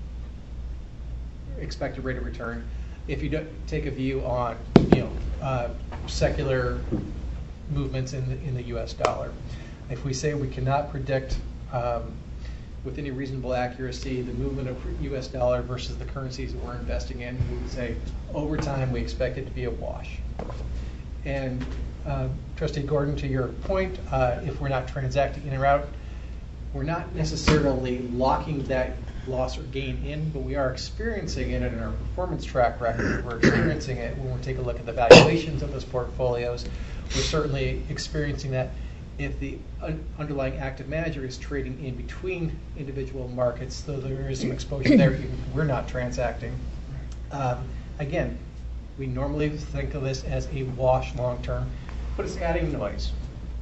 expected rate of return. If you don't take a view on, you know, uh, secular movements in the, in the U S dollar, if we say we cannot predict um, with any reasonable accuracy the movement of U S dollar versus the currencies that we're investing in, we would say over time we expect it to be a wash. And uh, Trustee Gordon, to your point, uh, if we're not transacting in or out, we're not necessarily locking that loss or gain in, but we are experiencing it in our performance track record. We're experiencing it when we take a look at the valuations of those portfolios. We're certainly experiencing that if the un- underlying active manager is trading in between individual markets, though there is some exposure there, even if we're not transacting. Um, again, we normally think of this as a wash long term, but it's adding noise.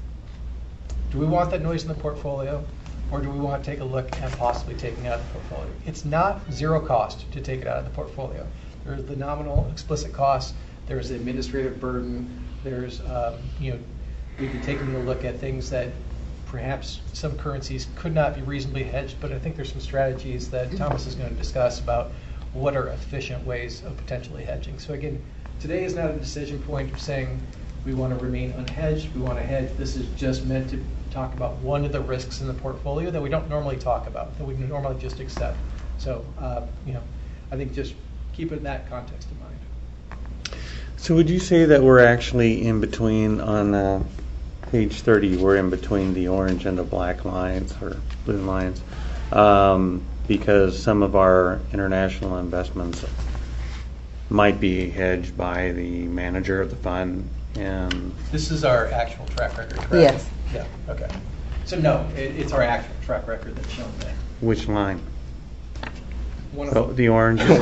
Do we want that noise in the portfolio, or do we want to take a look at possibly taking it out of the portfolio? It's not zero cost to take it out of the portfolio. There's the nominal explicit cost, there's the administrative burden, there's, um, you know, we'd be taking a look at things that perhaps some currencies could not be reasonably hedged, but I think there's some strategies that Thomas is going to discuss about what are efficient ways of potentially hedging. So again, today is not a decision point of saying we want to remain unhedged, we want to hedge. This is just meant to talk about one of the risks in the portfolio that we don't normally talk about, that we normally just accept. So, uh, you know, I think just keep it in that context in mind. So would you say that we're actually in between on uh, page thirty, we're in between the orange and the black lines or blue lines, um, because some of our international investments might be hedged by the manager of the fund, and This is our actual track record, correct? Yes. Yeah, okay. So no, it, it's our actual track record that's shown there. which line? One of Oh, them. the orange. The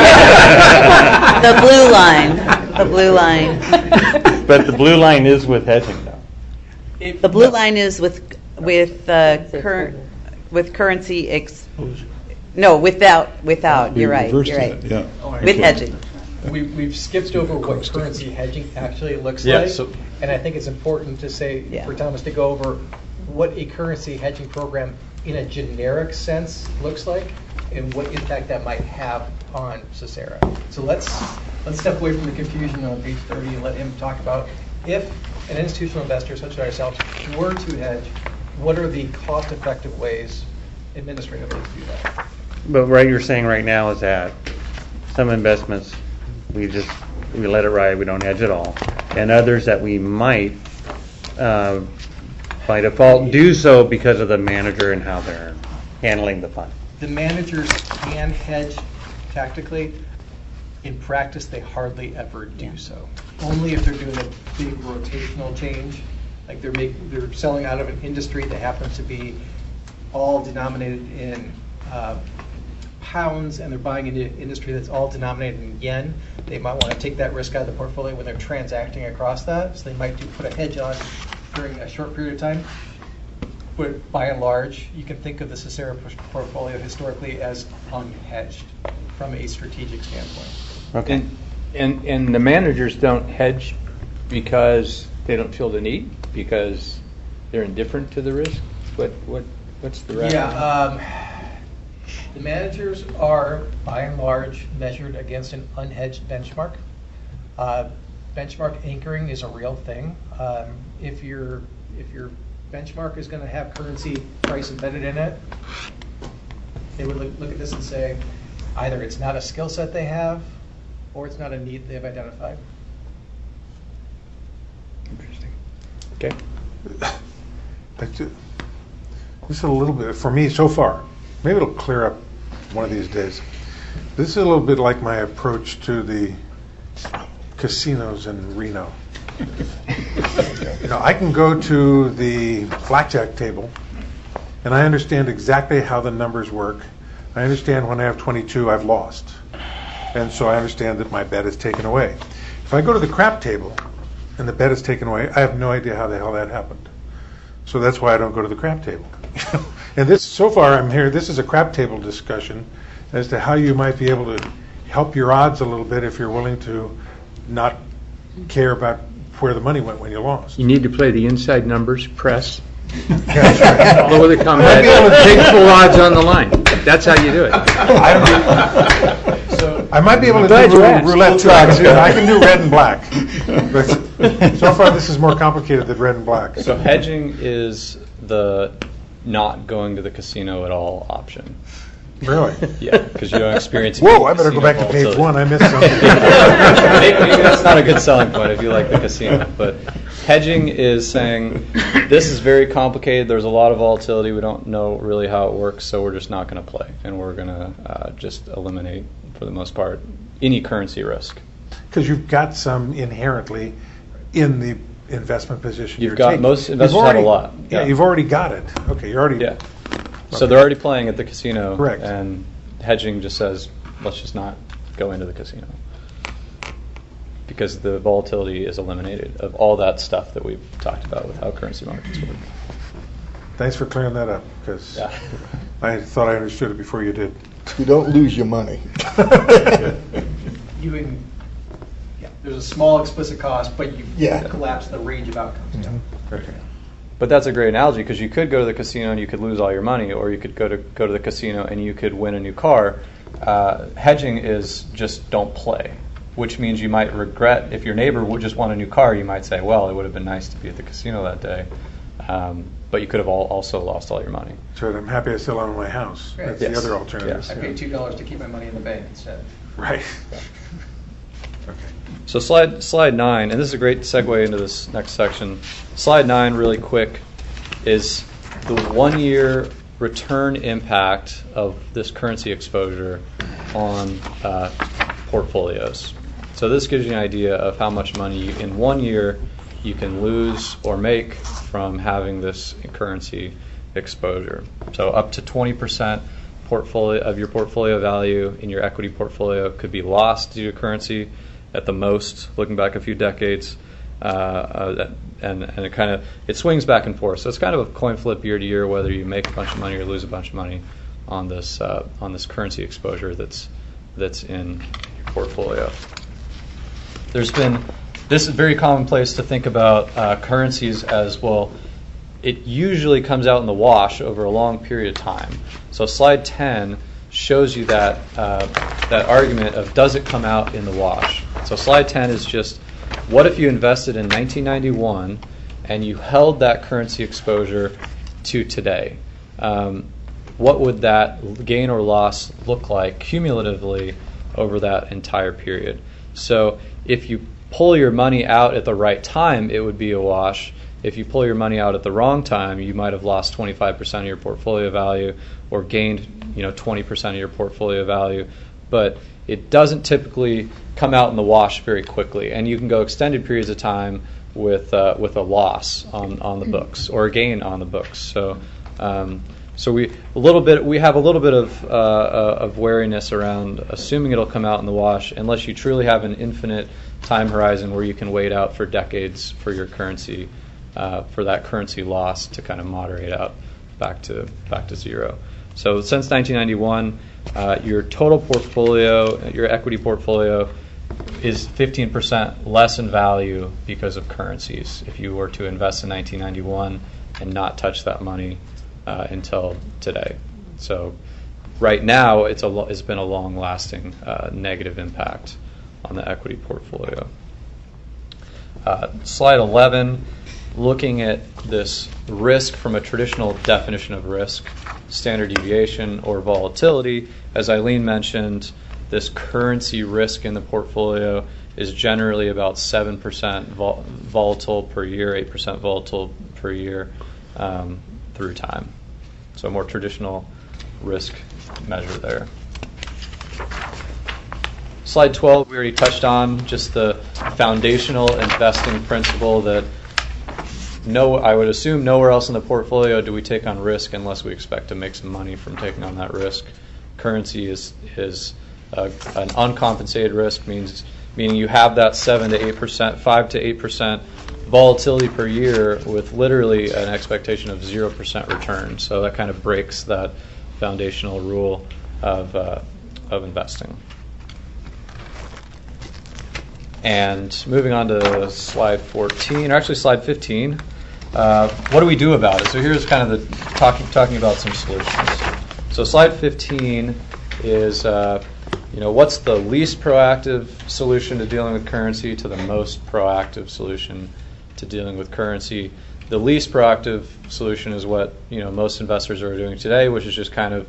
blue line, the blue line. But the blue line is with hedging, though. It- The blue no. line is with, with uh, current, with currency ex, no, without, without, We you're right, reversed you're right. that, Yeah. Oh, With hedging. We, we've skipped over what currency hedging actually looks Yeah, like. so- And I think it's important to say, Yeah. for Thomas to go over what a currency hedging program in a generic sense looks like and what impact that might have on Cicera. So let's, let's step away from the confusion on page thirty and let him talk about if an institutional investor such as ourselves were to hedge, what are the cost-effective ways administratively to do that? But what you're saying right now is that some investments, we just, we let it ride, we don't hedge at all. And others that we might, uh, by default, do so because of the manager and how they're handling the fund. The managers can hedge tactically. in practice, they hardly ever do Yeah. so. Only if they're doing a big rotational change, like they're make, they're selling out of an industry that happens to be all denominated in uh, pounds, and they're buying into an industry that's all denominated in yen. They might want to take that risk out of the portfolio when they're transacting across that. So they might do, put a hedge on during a short period of time. But by and large, you can think of the Sicera portfolio historically as unhedged from a strategic standpoint. Okay. And, and, and the managers don't hedge because they don't feel the need, because they're indifferent to the risk? What, what, what's the rationale? Yeah, um, the managers are, by and large, measured against an unhedged benchmark. Uh, benchmark anchoring is a real thing. Um, if your if your benchmark is going to have currency price embedded in it, they would look, look at this and say, either it's not a skill set they have, or it's not a need they've identified. Interesting. Okay. That's it. This is a little bit, for me so far, maybe it'll clear up one of these days. This is a little bit like my approach to the casinos in Reno. You know, I can go to the blackjack table, and I understand exactly how the numbers work. I understand when I have twenty-two, I've lost. And so I understand that my bet is taken away. If I go to the crap table, and the bet is taken away, I have no idea how the hell that happened. So that's why I don't go to the crap table. And this, so far I'm here, this is a crap table discussion as to how you might be able to help your odds a little bit if you're willing to not care about where the money went when you lost. You need to play the inside numbers, press, Yeah, that's right. lower the combat, take full odds on the line. That's how you do it. I, don't, So I might be able to Glad do you a asked. roulette too. I can do, I can do red and black. But so far this is more complicated than red and black. So hedging is the not going to the casino at all option. Really? Yeah, because you don't experience. Whoa, I better go casino back to page volatility. one. I missed something. maybe, maybe that's not a good selling point if you like the casino. But hedging is saying this is very complicated. There's a lot of volatility. We don't know really how it works, so we're just not going to play, and we're going to uh, just eliminate, for the most part, any currency risk. Because you've got some inherently in the investment position. You've you're got- taking. most You've investors have a already- lot, Yeah, yeah. you've already got it. Okay, you're already. Yeah. So they're already playing at the casino. Correct. And hedging just says, let's just not go into the casino. Because the volatility is eliminated of all that stuff that we've talked about with how currency markets work. Thanks for clearing that up, because Yeah. I thought I understood it before you did. You don't lose your money. you in, yeah, there's a small explicit cost, but you Yeah. collapse the range of outcomes. Okay. But that's a great analogy because you could go to the casino and you could lose all your money, or you could go to go to the casino and you could win a new car. Uh, hedging is just don't play, which means you might regret if your neighbor would just want a new car. You might say, well, it would have been nice to be at the casino that day, um, but you could have all, also lost all your money. So I'm happy I still own my house. Right. That's Yes. the other alternative. Yes. I paid two dollars to keep my money in the bank instead. Right. Okay. So slide slide nine, and this is a great segue into this next section. Slide nine, really quick, is the one-year return impact of this currency exposure on uh, portfolios. So this gives you an idea of how much money you, in one year you can lose or make from having this currency exposure. So up to twenty percent portfolio of your portfolio value in your equity portfolio could be lost due to currency at the most, looking back a few decades. Uh, uh, and and it kind of it swings back and forth. So it's kind of a coin flip year to year whether you make a bunch of money or lose a bunch of money on this uh, on this currency exposure that's that's in your portfolio. There's been this is very commonplace to think about uh, currencies as well. It usually comes out in the wash over a long period of time. So slide ten shows you that uh, that argument of does it come out in the wash. So slide ten is just what if you invested in nineteen ninety-one and you held that currency exposure to today? Um, what would that gain or loss look like cumulatively over that entire period? So if you pull your money out at the right time, it would be a wash. If you pull your money out at the wrong time, you might have lost twenty-five percent of your portfolio value or gained, you know, twenty percent of your portfolio value. But it doesn't typically come out in the wash very quickly, and you can go extended periods of time with uh, with a loss on, on the books or a gain on the books. So um, so we a little bit we have a little bit of uh, uh, of wariness around assuming it'll come out in the wash unless you truly have an infinite time horizon where you can wait out for decades for your currency uh, for that currency loss to kind of moderate out back to back to zero. So since nineteen ninety-one, uh, your total portfolio, your equity portfolio, is fifteen percent less in value because of currencies if you were to invest in nineteen ninety-one and not touch that money uh, until today. So right now, it's a lo- it's been a long-lasting uh, negative impact on the equity portfolio. Uh, slide eleven, looking at this risk from a traditional definition of risk, standard deviation or volatility. As Eileen mentioned, this currency risk in the portfolio is generally about seven percent vol- volatile per year, eight percent volatile per year um, through time. So a more traditional risk measure there. Slide twelve, we already touched on just the foundational investing principle that no, I would assume nowhere else in the portfolio do we take on risk unless we expect to make some money from taking on that risk. Currency is is uh, an uncompensated risk, means meaning you have that seven to eight percent, five to eight percent volatility per year with literally an expectation of zero percent return. So that kind of breaks that foundational rule of uh, of investing. And moving on to slide fourteen, or actually slide fifteen, uh, what do we do about it? So here's kind of the talking talking about some solutions. So slide fifteen is, uh, you know, what's the least proactive solution to dealing with currency to the most proactive solution to dealing with currency. The least proactive solution is what, you know, most investors are doing today, which is just kind of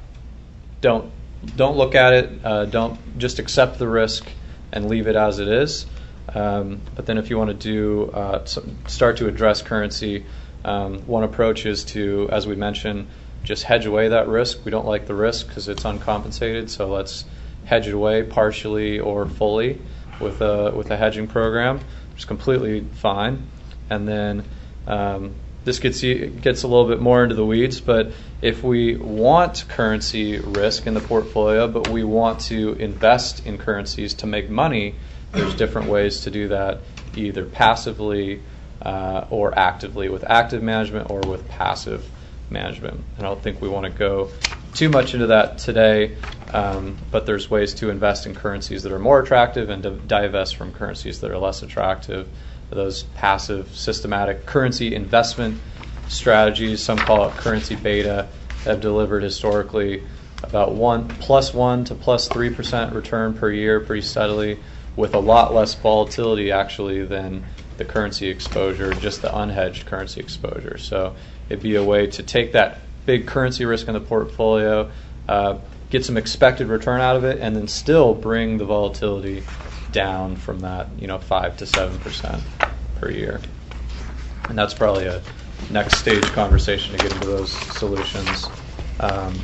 don't don't look at it, uh, don't just accept the risk and leave it as it is. Um, but then if you want to do uh, some, start to address currency, um, one approach is to, as we mentioned, just hedge away that risk. We don't like the risk because it's uncompensated, so let's hedge it away partially or fully with a with a hedging program, which is completely fine. And then um, this gets gets a little bit more into the weeds, but if we want currency risk in the portfolio, but we want to invest in currencies to make money, there's different ways to do that, either passively uh, or actively, with active management or with passive management. And I don't think we want to go too much into that today, um, but there's ways to invest in currencies that are more attractive and to divest from currencies that are less attractive. Those passive, systematic currency investment strategies, some call it currency beta, have delivered historically about one plus one to plus three percent return per year pretty steadily, with a lot less volatility actually than the currency exposure, just the unhedged currency exposure. So it'd be a way to take that big currency risk in the portfolio, uh, get some expected return out of it, and then still bring the volatility down from that, you know, five to seven percent per year. And that's probably a next stage conversation to get into those solutions. Um,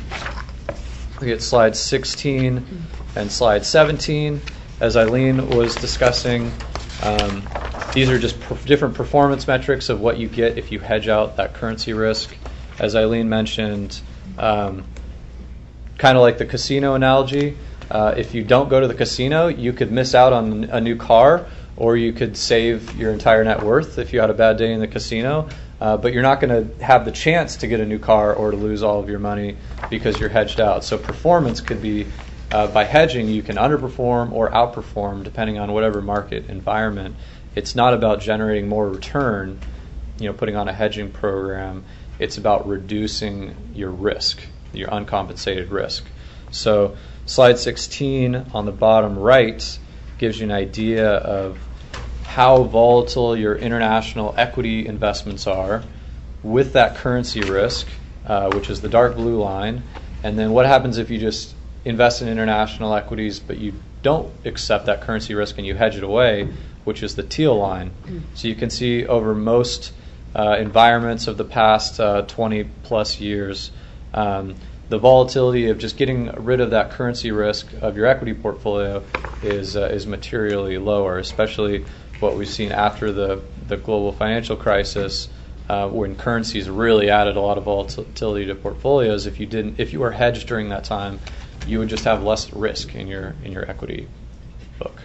we get slide sixteen and slide seventeen. As Eileen was discussing, um, these are just per- different performance metrics of what you get if you hedge out that currency risk. As Eileen mentioned, um, kind of like the casino analogy, Uh, if you don't go to the casino, you could miss out on a new car, or you could save your entire net worth if you had a bad day in the casino. Uh, but you're not going to have the chance to get a new car or to lose all of your money because you're hedged out. So performance could be, uh, by hedging, you can underperform or outperform depending on whatever market environment. It's not about generating more return, you know, putting on a hedging program. It's about reducing your risk, your uncompensated risk. So slide sixteen on the bottom right gives you an idea of how volatile your international equity investments are with that currency risk, uh, which is the dark blue line. And then what happens if you just invest in international equities but you don't accept that currency risk and you hedge it away, which is the teal line. So you can see over most uh, environments of the past uh, twenty plus years, um, the volatility of just getting rid of that currency risk of your equity portfolio is uh, is materially lower, especially what we've seen after the, the global financial crisis, uh, when currencies really added a lot of volatility to portfolios. If you didn't, if you were hedged during that time, you would just have less risk in your in your equity book.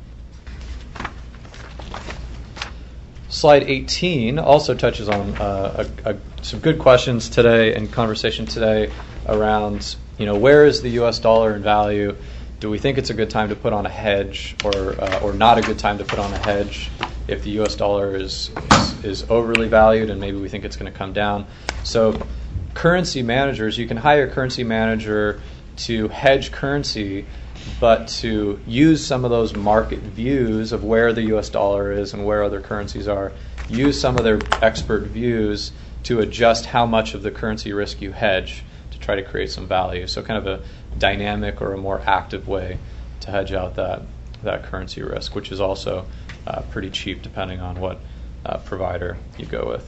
Slide eighteen also touches on uh, a, a, some good questions today and conversation today around, you know, where is the U S dollar in value? Do we think it's a good time to put on a hedge, or uh, or not a good time to put on a hedge if the U S dollar is, is is overly valued and maybe we think it's going to come down? So currency managers, you can hire a currency manager to hedge currency, but to use some of those market views of where the U S dollar is and where other currencies are, use some of their expert views to adjust how much of the currency risk you hedge to try to create some value. So kind of a dynamic or a more active way to hedge out that, that currency risk, which is also uh, pretty cheap depending on what uh, provider you go with.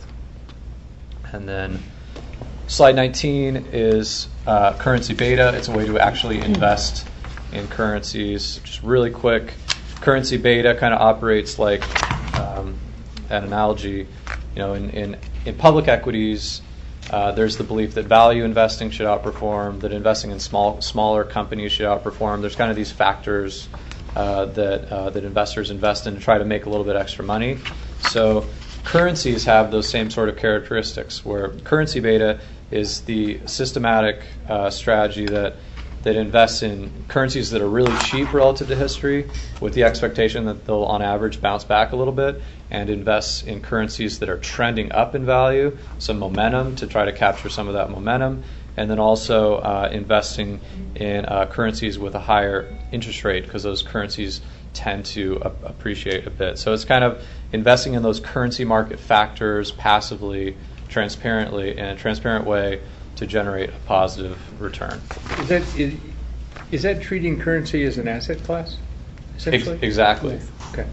And then slide nineteen is uh, currency beta. It's a way to actually invest in currencies. Just really quick, currency beta kind of operates like um, an analogy. You know, in, in, in public equities, uh, there's the belief that value investing should outperform, that investing in small smaller companies should outperform. There's kind of these factors uh, that uh, that investors invest in to try to make a little bit extra money. So currencies have those same sort of characteristics, where currency beta is the systematic uh, strategy that that invests in currencies that are really cheap relative to history, with the expectation that they'll on average bounce back a little bit, and invests in currencies that are trending up in value, some momentum to try to capture some of that momentum, and then also uh, investing in uh, currencies with a higher interest rate, because those currencies tend to ap- appreciate a bit. So it's kind of investing in those currency market factors passively, transparently, in a transparent way to generate a positive return. Is that is, is that treating currency as an asset class, essentially? Ex- exactly. Okay.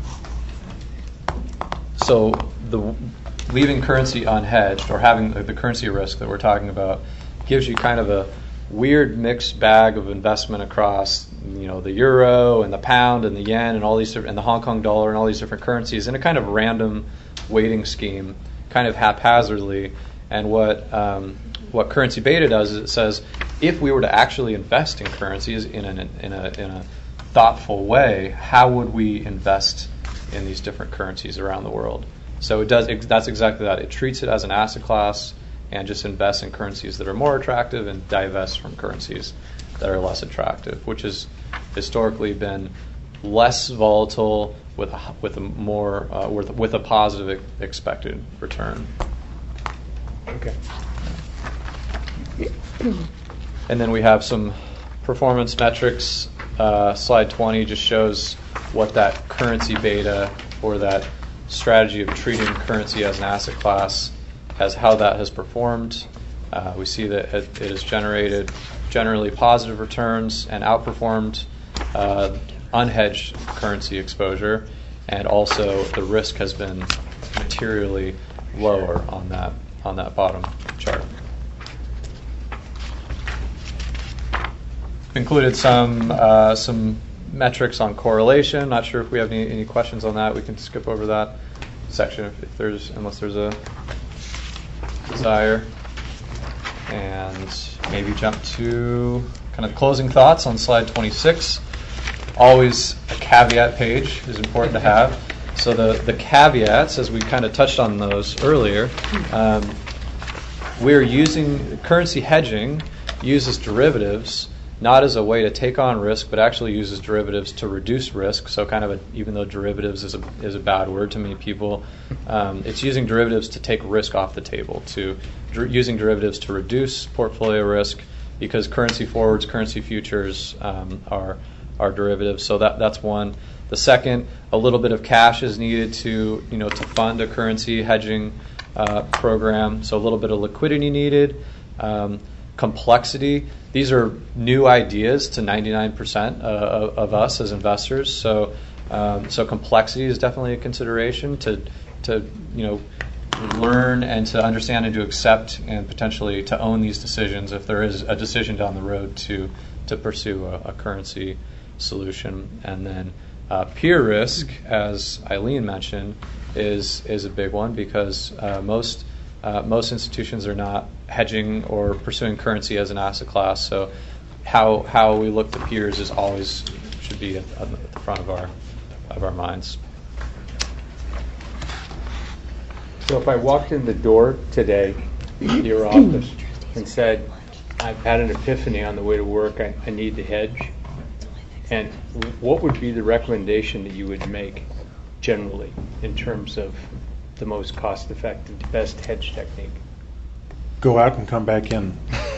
So the leaving currency unhedged, or having the, the currency risk that we're talking about, gives you kind of a weird mixed bag of investment across, you know, the euro and the pound and the yen and all these different, and the Hong Kong dollar and all these different currencies in a kind of random weighting scheme, kind of haphazardly. And what um, what currency beta does is it says, if we were to actually invest in currencies in a in a in a thoughtful way, how would we invest in these different currencies around the world? So it does. That's exactly that. It treats it as an asset class and just invests in currencies that are more attractive and divests from currencies that are less attractive, which has historically been less volatile with a, with a more uh, with, with a positive expected return. Okay. And then we have some performance metrics. Uh, slide twenty just shows what that currency beta, or that strategy of treating currency as an asset class, as how that has performed. Uh, we see that it, it has generated generally positive returns and outperformed uh, unhedged currency exposure, and also the risk has been materially lower on that on that bottom chart. Included some uh, some metrics on correlation. Not sure if we have any, any questions on that. We can skip over that section if, if there's unless there's a desire, and maybe jump to kind of closing thoughts on slide twenty-six. Always a caveat page is important to have. So the, the caveats, as we kind of touched on those earlier, um, we're using currency hedging uses derivatives not as a way to take on risk, but actually uses derivatives to reduce risk. So kind of a, even though derivatives is a, is a bad word to many people, um, it's using derivatives to take risk off the table, to dr- using derivatives to reduce portfolio risk, because currency forwards, currency futures um, are are derivatives. So that that's one. The second, a little bit of cash is needed to you know to fund a currency hedging uh, program. So a little bit of liquidity needed. Um, complexity. These are new ideas to ninety-nine percent uh, of, of us as investors. So, um, so complexity is definitely a consideration to, to you know, learn and to understand and to accept and potentially to own these decisions if there is a decision down the road to to pursue a, a currency solution. And then uh, peer risk, as Eileen mentioned, is is a big one because uh, most uh, most institutions are not hedging or pursuing currency as an asset class. So how how we look to peers is always should be at, at the front of our of our minds. So if I walked in the door today to your office and said, I've had an epiphany on the way to work, I, I need to hedge, and what would be the recommendation that you would make generally in terms of the most cost-effective, the best hedge technique? Go out and come back in.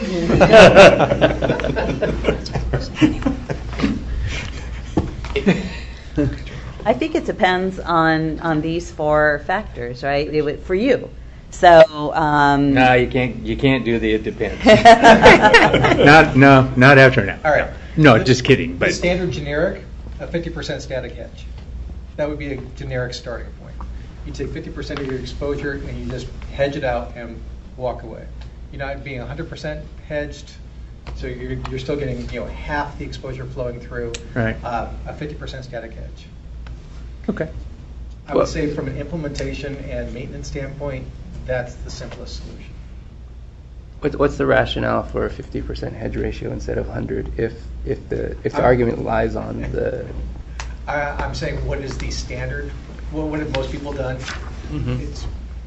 I think it depends on, on these four factors, right? It would, for you. So um, No, you can't. You can't do the it depends. not no, not after now. All right. No, The- just kidding. The But standard generic, a fifty percent static hedge. That would be a generic starting point. You take fifty percent of your exposure and you just hedge it out and walk away. You're not being one hundred percent hedged, so you're, you're still getting, you know, half the exposure flowing through. Right. Uh, a fifty percent static hedge. okay. I would say from an implementation and maintenance standpoint, that's the simplest solution. What's, what's the rationale for a fifty percent hedge ratio instead of one hundred if if the if the I'm- argument lies on the I, I'm saying, what is the standard? Well, what have most people done? Mhm. It's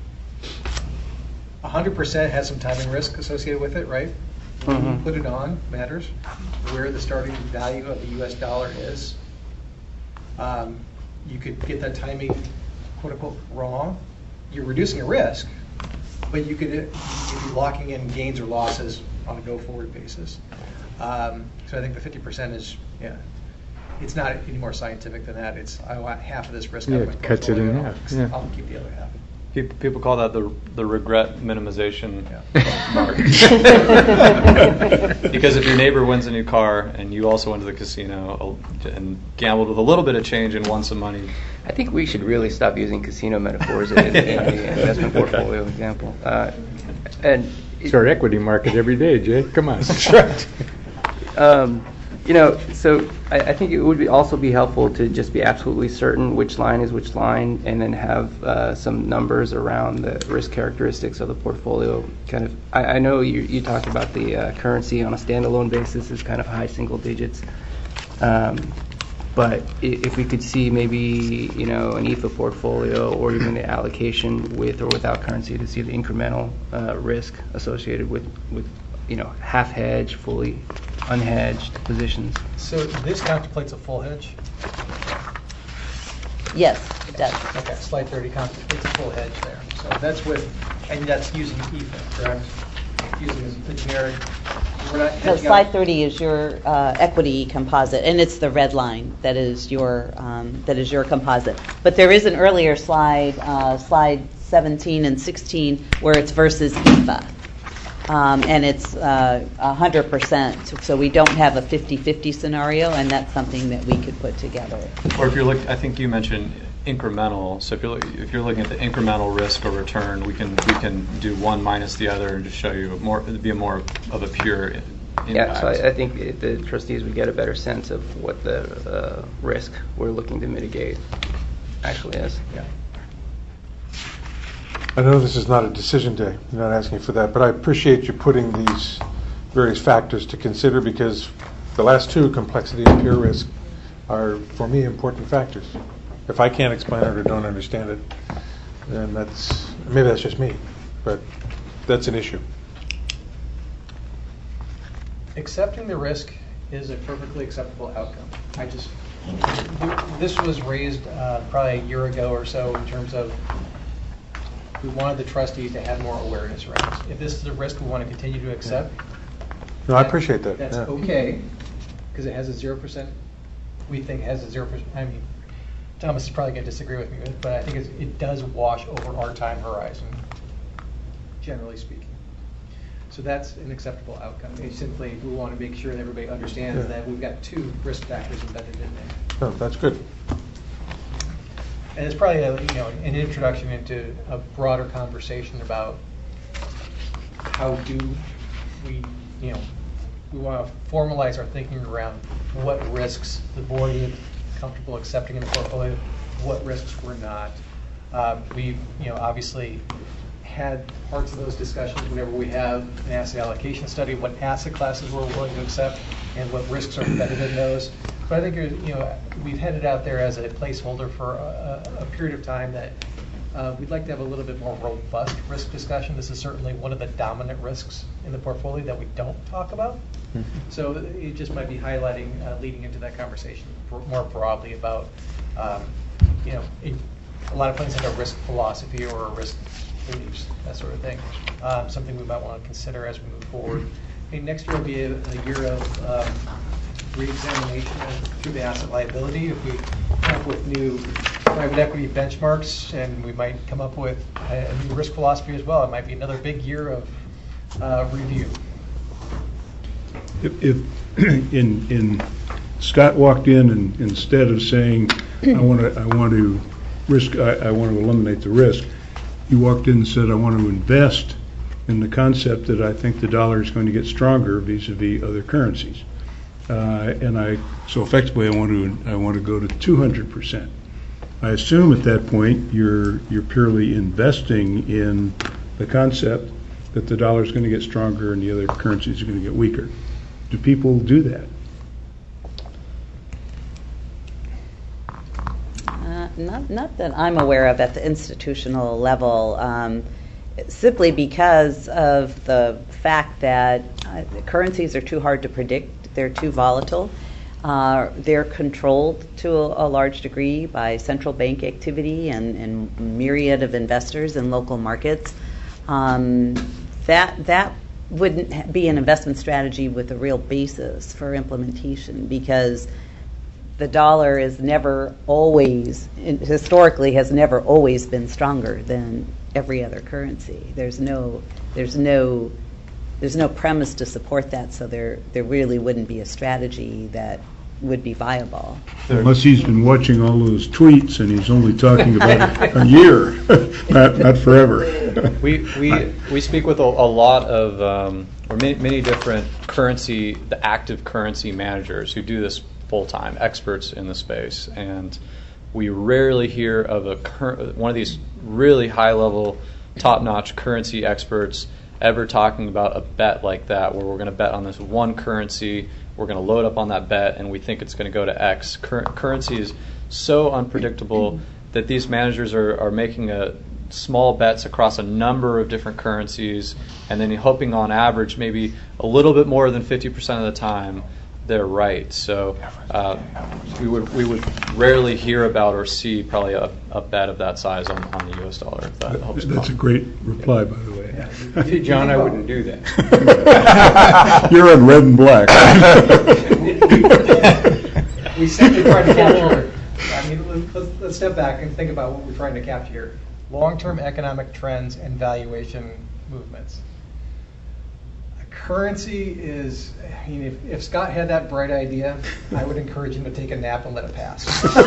one hundred percent has some timing risk associated with it, right? When you Mhm. put it on matters. Where the starting value of the U S dollar is. Um, you could get that timing, quote unquote, wrong. You're reducing a risk, but you could you'd be locking in gains or losses on a go-forward basis. Um, so I think the fifty percent is, yeah, it's not any more scientific than that. It's, I want half of this risk out Yeah, of my it cuts it in portfolio. half, yeah. I'll keep the other half. People, people call that the the regret minimization Yeah. mark. Because if your neighbor wins a new car and you also went to the casino and gambled with a little bit of change and won some money, I think we should really stop using casino metaphors in, in the investment portfolio example. Uh, and It's our equity market every day, Jay. Come on. Um, you know, so I, I think it would be also be helpful to just be absolutely certain which line is which line, and then have uh, some numbers around the risk characteristics of the portfolio. Kind of, I, I know you, you talked about the uh, currency on a standalone basis is kind of high single digits, um, but i- if we could see maybe you know an E F A portfolio or even the allocation with or without currency to see the incremental uh, risk associated with with you know half hedge, fully unhedged positions. So this contemplates a full hedge? yes, it does. Okay, slide thirty contemplates a full hedge there. So that's with, and that's using E F A, correct? Using the generic, we're not So hedging slide out- thirty is your uh, equity composite, and it's the red line that is your um, that is your composite. But there is an earlier slide, uh, slide seventeen and sixteen, where it's versus E F A. Um, and it's uh, one hundred percent, so we don't have a fifty-fifty scenario, and that's something that we could put together. or if you're look, I think you mentioned incremental. So if you're look, if you're looking at the incremental risk or return, we can we can do one minus the other and just show you more. It'd be a more of a pure impact. Yeah, so I, I think it- the trustees would get a better sense of what the uh, risk we're looking to mitigate actually is. Yeah. I know this is not a decision day, you're not asking for that, but I appreciate you putting these various factors to consider, because the last two, complexity and peer risk, are, for me, important factors. If I can't explain it or don't understand it, then that's, maybe that's just me, but that's an issue. Accepting the risk is a perfectly acceptable outcome. I just, this was raised uh, probably a year ago or so in terms of we wanted the trustees to have more awareness around this. If this is a risk we want to continue to accept. No, I appreciate that. That's yeah. okay, because it has a zero percent, we think has a zero percent, I mean, Thomas is probably going to disagree with me, but I think it's, it does wash over our time horizon, generally speaking. So that's an acceptable outcome. It's simply, we want to make sure that everybody understands Yeah. that we've got two risk factors embedded in there. No, that's good. and it's probably a, you know, an introduction into a broader conversation about how do we, you know, we want to formalize our thinking around what risks the board is comfortable accepting in the portfolio, what risks we're not. Um, we've, you know, obviously had parts of those discussions whenever we have an asset allocation study, what asset classes we're willing to accept and what risks are embedded in those. But I think, you know, we've headed out there as a placeholder for a, a period of time that uh, we'd like to have a little bit more robust risk discussion. This is certainly one of the dominant risks in the portfolio that we don't talk about. Mm-hmm. So it just might be highlighting, uh, leading into that conversation more broadly about, um, you know, it, a lot of places have a risk philosophy or a risk beliefs, that sort of thing. Um, something we might want to consider as we move forward. I think next year will be a, a year of um, re-examination through the asset liability. If we come up with new private equity benchmarks, and we might come up with a, a new risk philosophy as well, it might be another big year of uh, review. If, if in, in Scott walked in and instead of saying, I want to, I want to risk, I, I want to eliminate the risk, he walked in and said, I want to invest in the concept that I think the dollar is going to get stronger vis-a-vis other currencies. Uh, and I, so effectively, I want to, I want to go to two hundred percent. I assume at that point you're, you're purely investing in the concept that the dollar is going to get stronger and the other currencies are going to get weaker. Do people do that? Uh, not, not that I'm aware of at the institutional level, um, simply because of the fact that uh, the currencies are too hard to predict. They're too volatile. Uh, they're controlled to a, a large degree by central bank activity and, and myriad of investors in local markets. Um, that that wouldn't be an investment strategy with a real basis for implementation, because the dollar is never always, historically has never always been stronger than every other currency. There's no, there's no, there's no premise to support that, so there, there really wouldn't be a strategy that would be viable. Unless he's been watching all those tweets and he's only talking about a year, not, not forever. We we we speak with a, a lot of um, or many, many different currency, the active currency managers who do this full time, experts in the space, and we rarely hear of a cur- one of these really high level, top notch currency experts ever talking about a bet like that, where we're going to bet on this one currency, we're going to load up on that bet, and we think it's going to go to X. Cur- currency is so unpredictable that these managers are, are making a small bets across a number of different currencies, and then hoping on average maybe a little bit more than fifty percent of the time they're right. So uh, we would we would rarely hear about or see probably a, a bet of that size on, on the U S dollar. If that helps. That's a great reply, by the way. Yeah. See, John, I wouldn't do that. You're in red and black. We simply try to capture, I mean, let's, let's step back and think about what we're trying to capture here. Long-term economic trends and valuation movements. A currency is, I mean, if, if Scott had that bright idea, I would encourage him to take a nap and let it pass.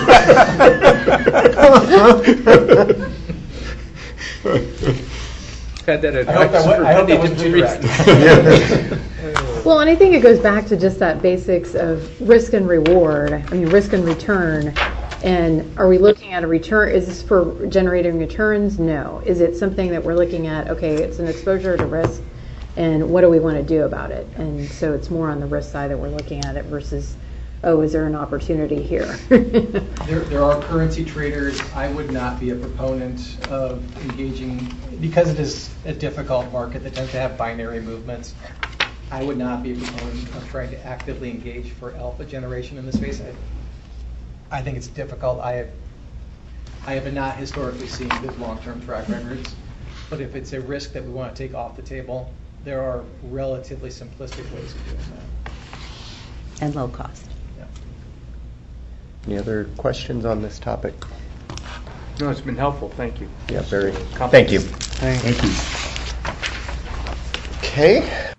Had that I hope that, wa- I hope that wasn't too direct. Well, and I think it goes back to just that basics of risk and reward. I mean, risk and return. And are we looking at a return? Is this for generating returns? No. Is it something that we're looking at, okay, it's an exposure to risk, and what do we want to do about it? And so it's more on the risk side that we're looking at it versus, oh, is there an opportunity here? there, there are currency traders. I would not be a proponent of engaging, because it is a difficult market that tends to have binary movements. I would not be a proponent of trying to actively engage for alpha generation in this space. I, I think it's difficult. I have, I have not historically seen good long-term track records, but if it's a risk that we want to take off the table, there are relatively simplistic ways of doing that. And low cost. Yeah. Any other questions on this topic? No, it's been helpful. Thank you. Yeah, very. Thank you. Thank you. Okay.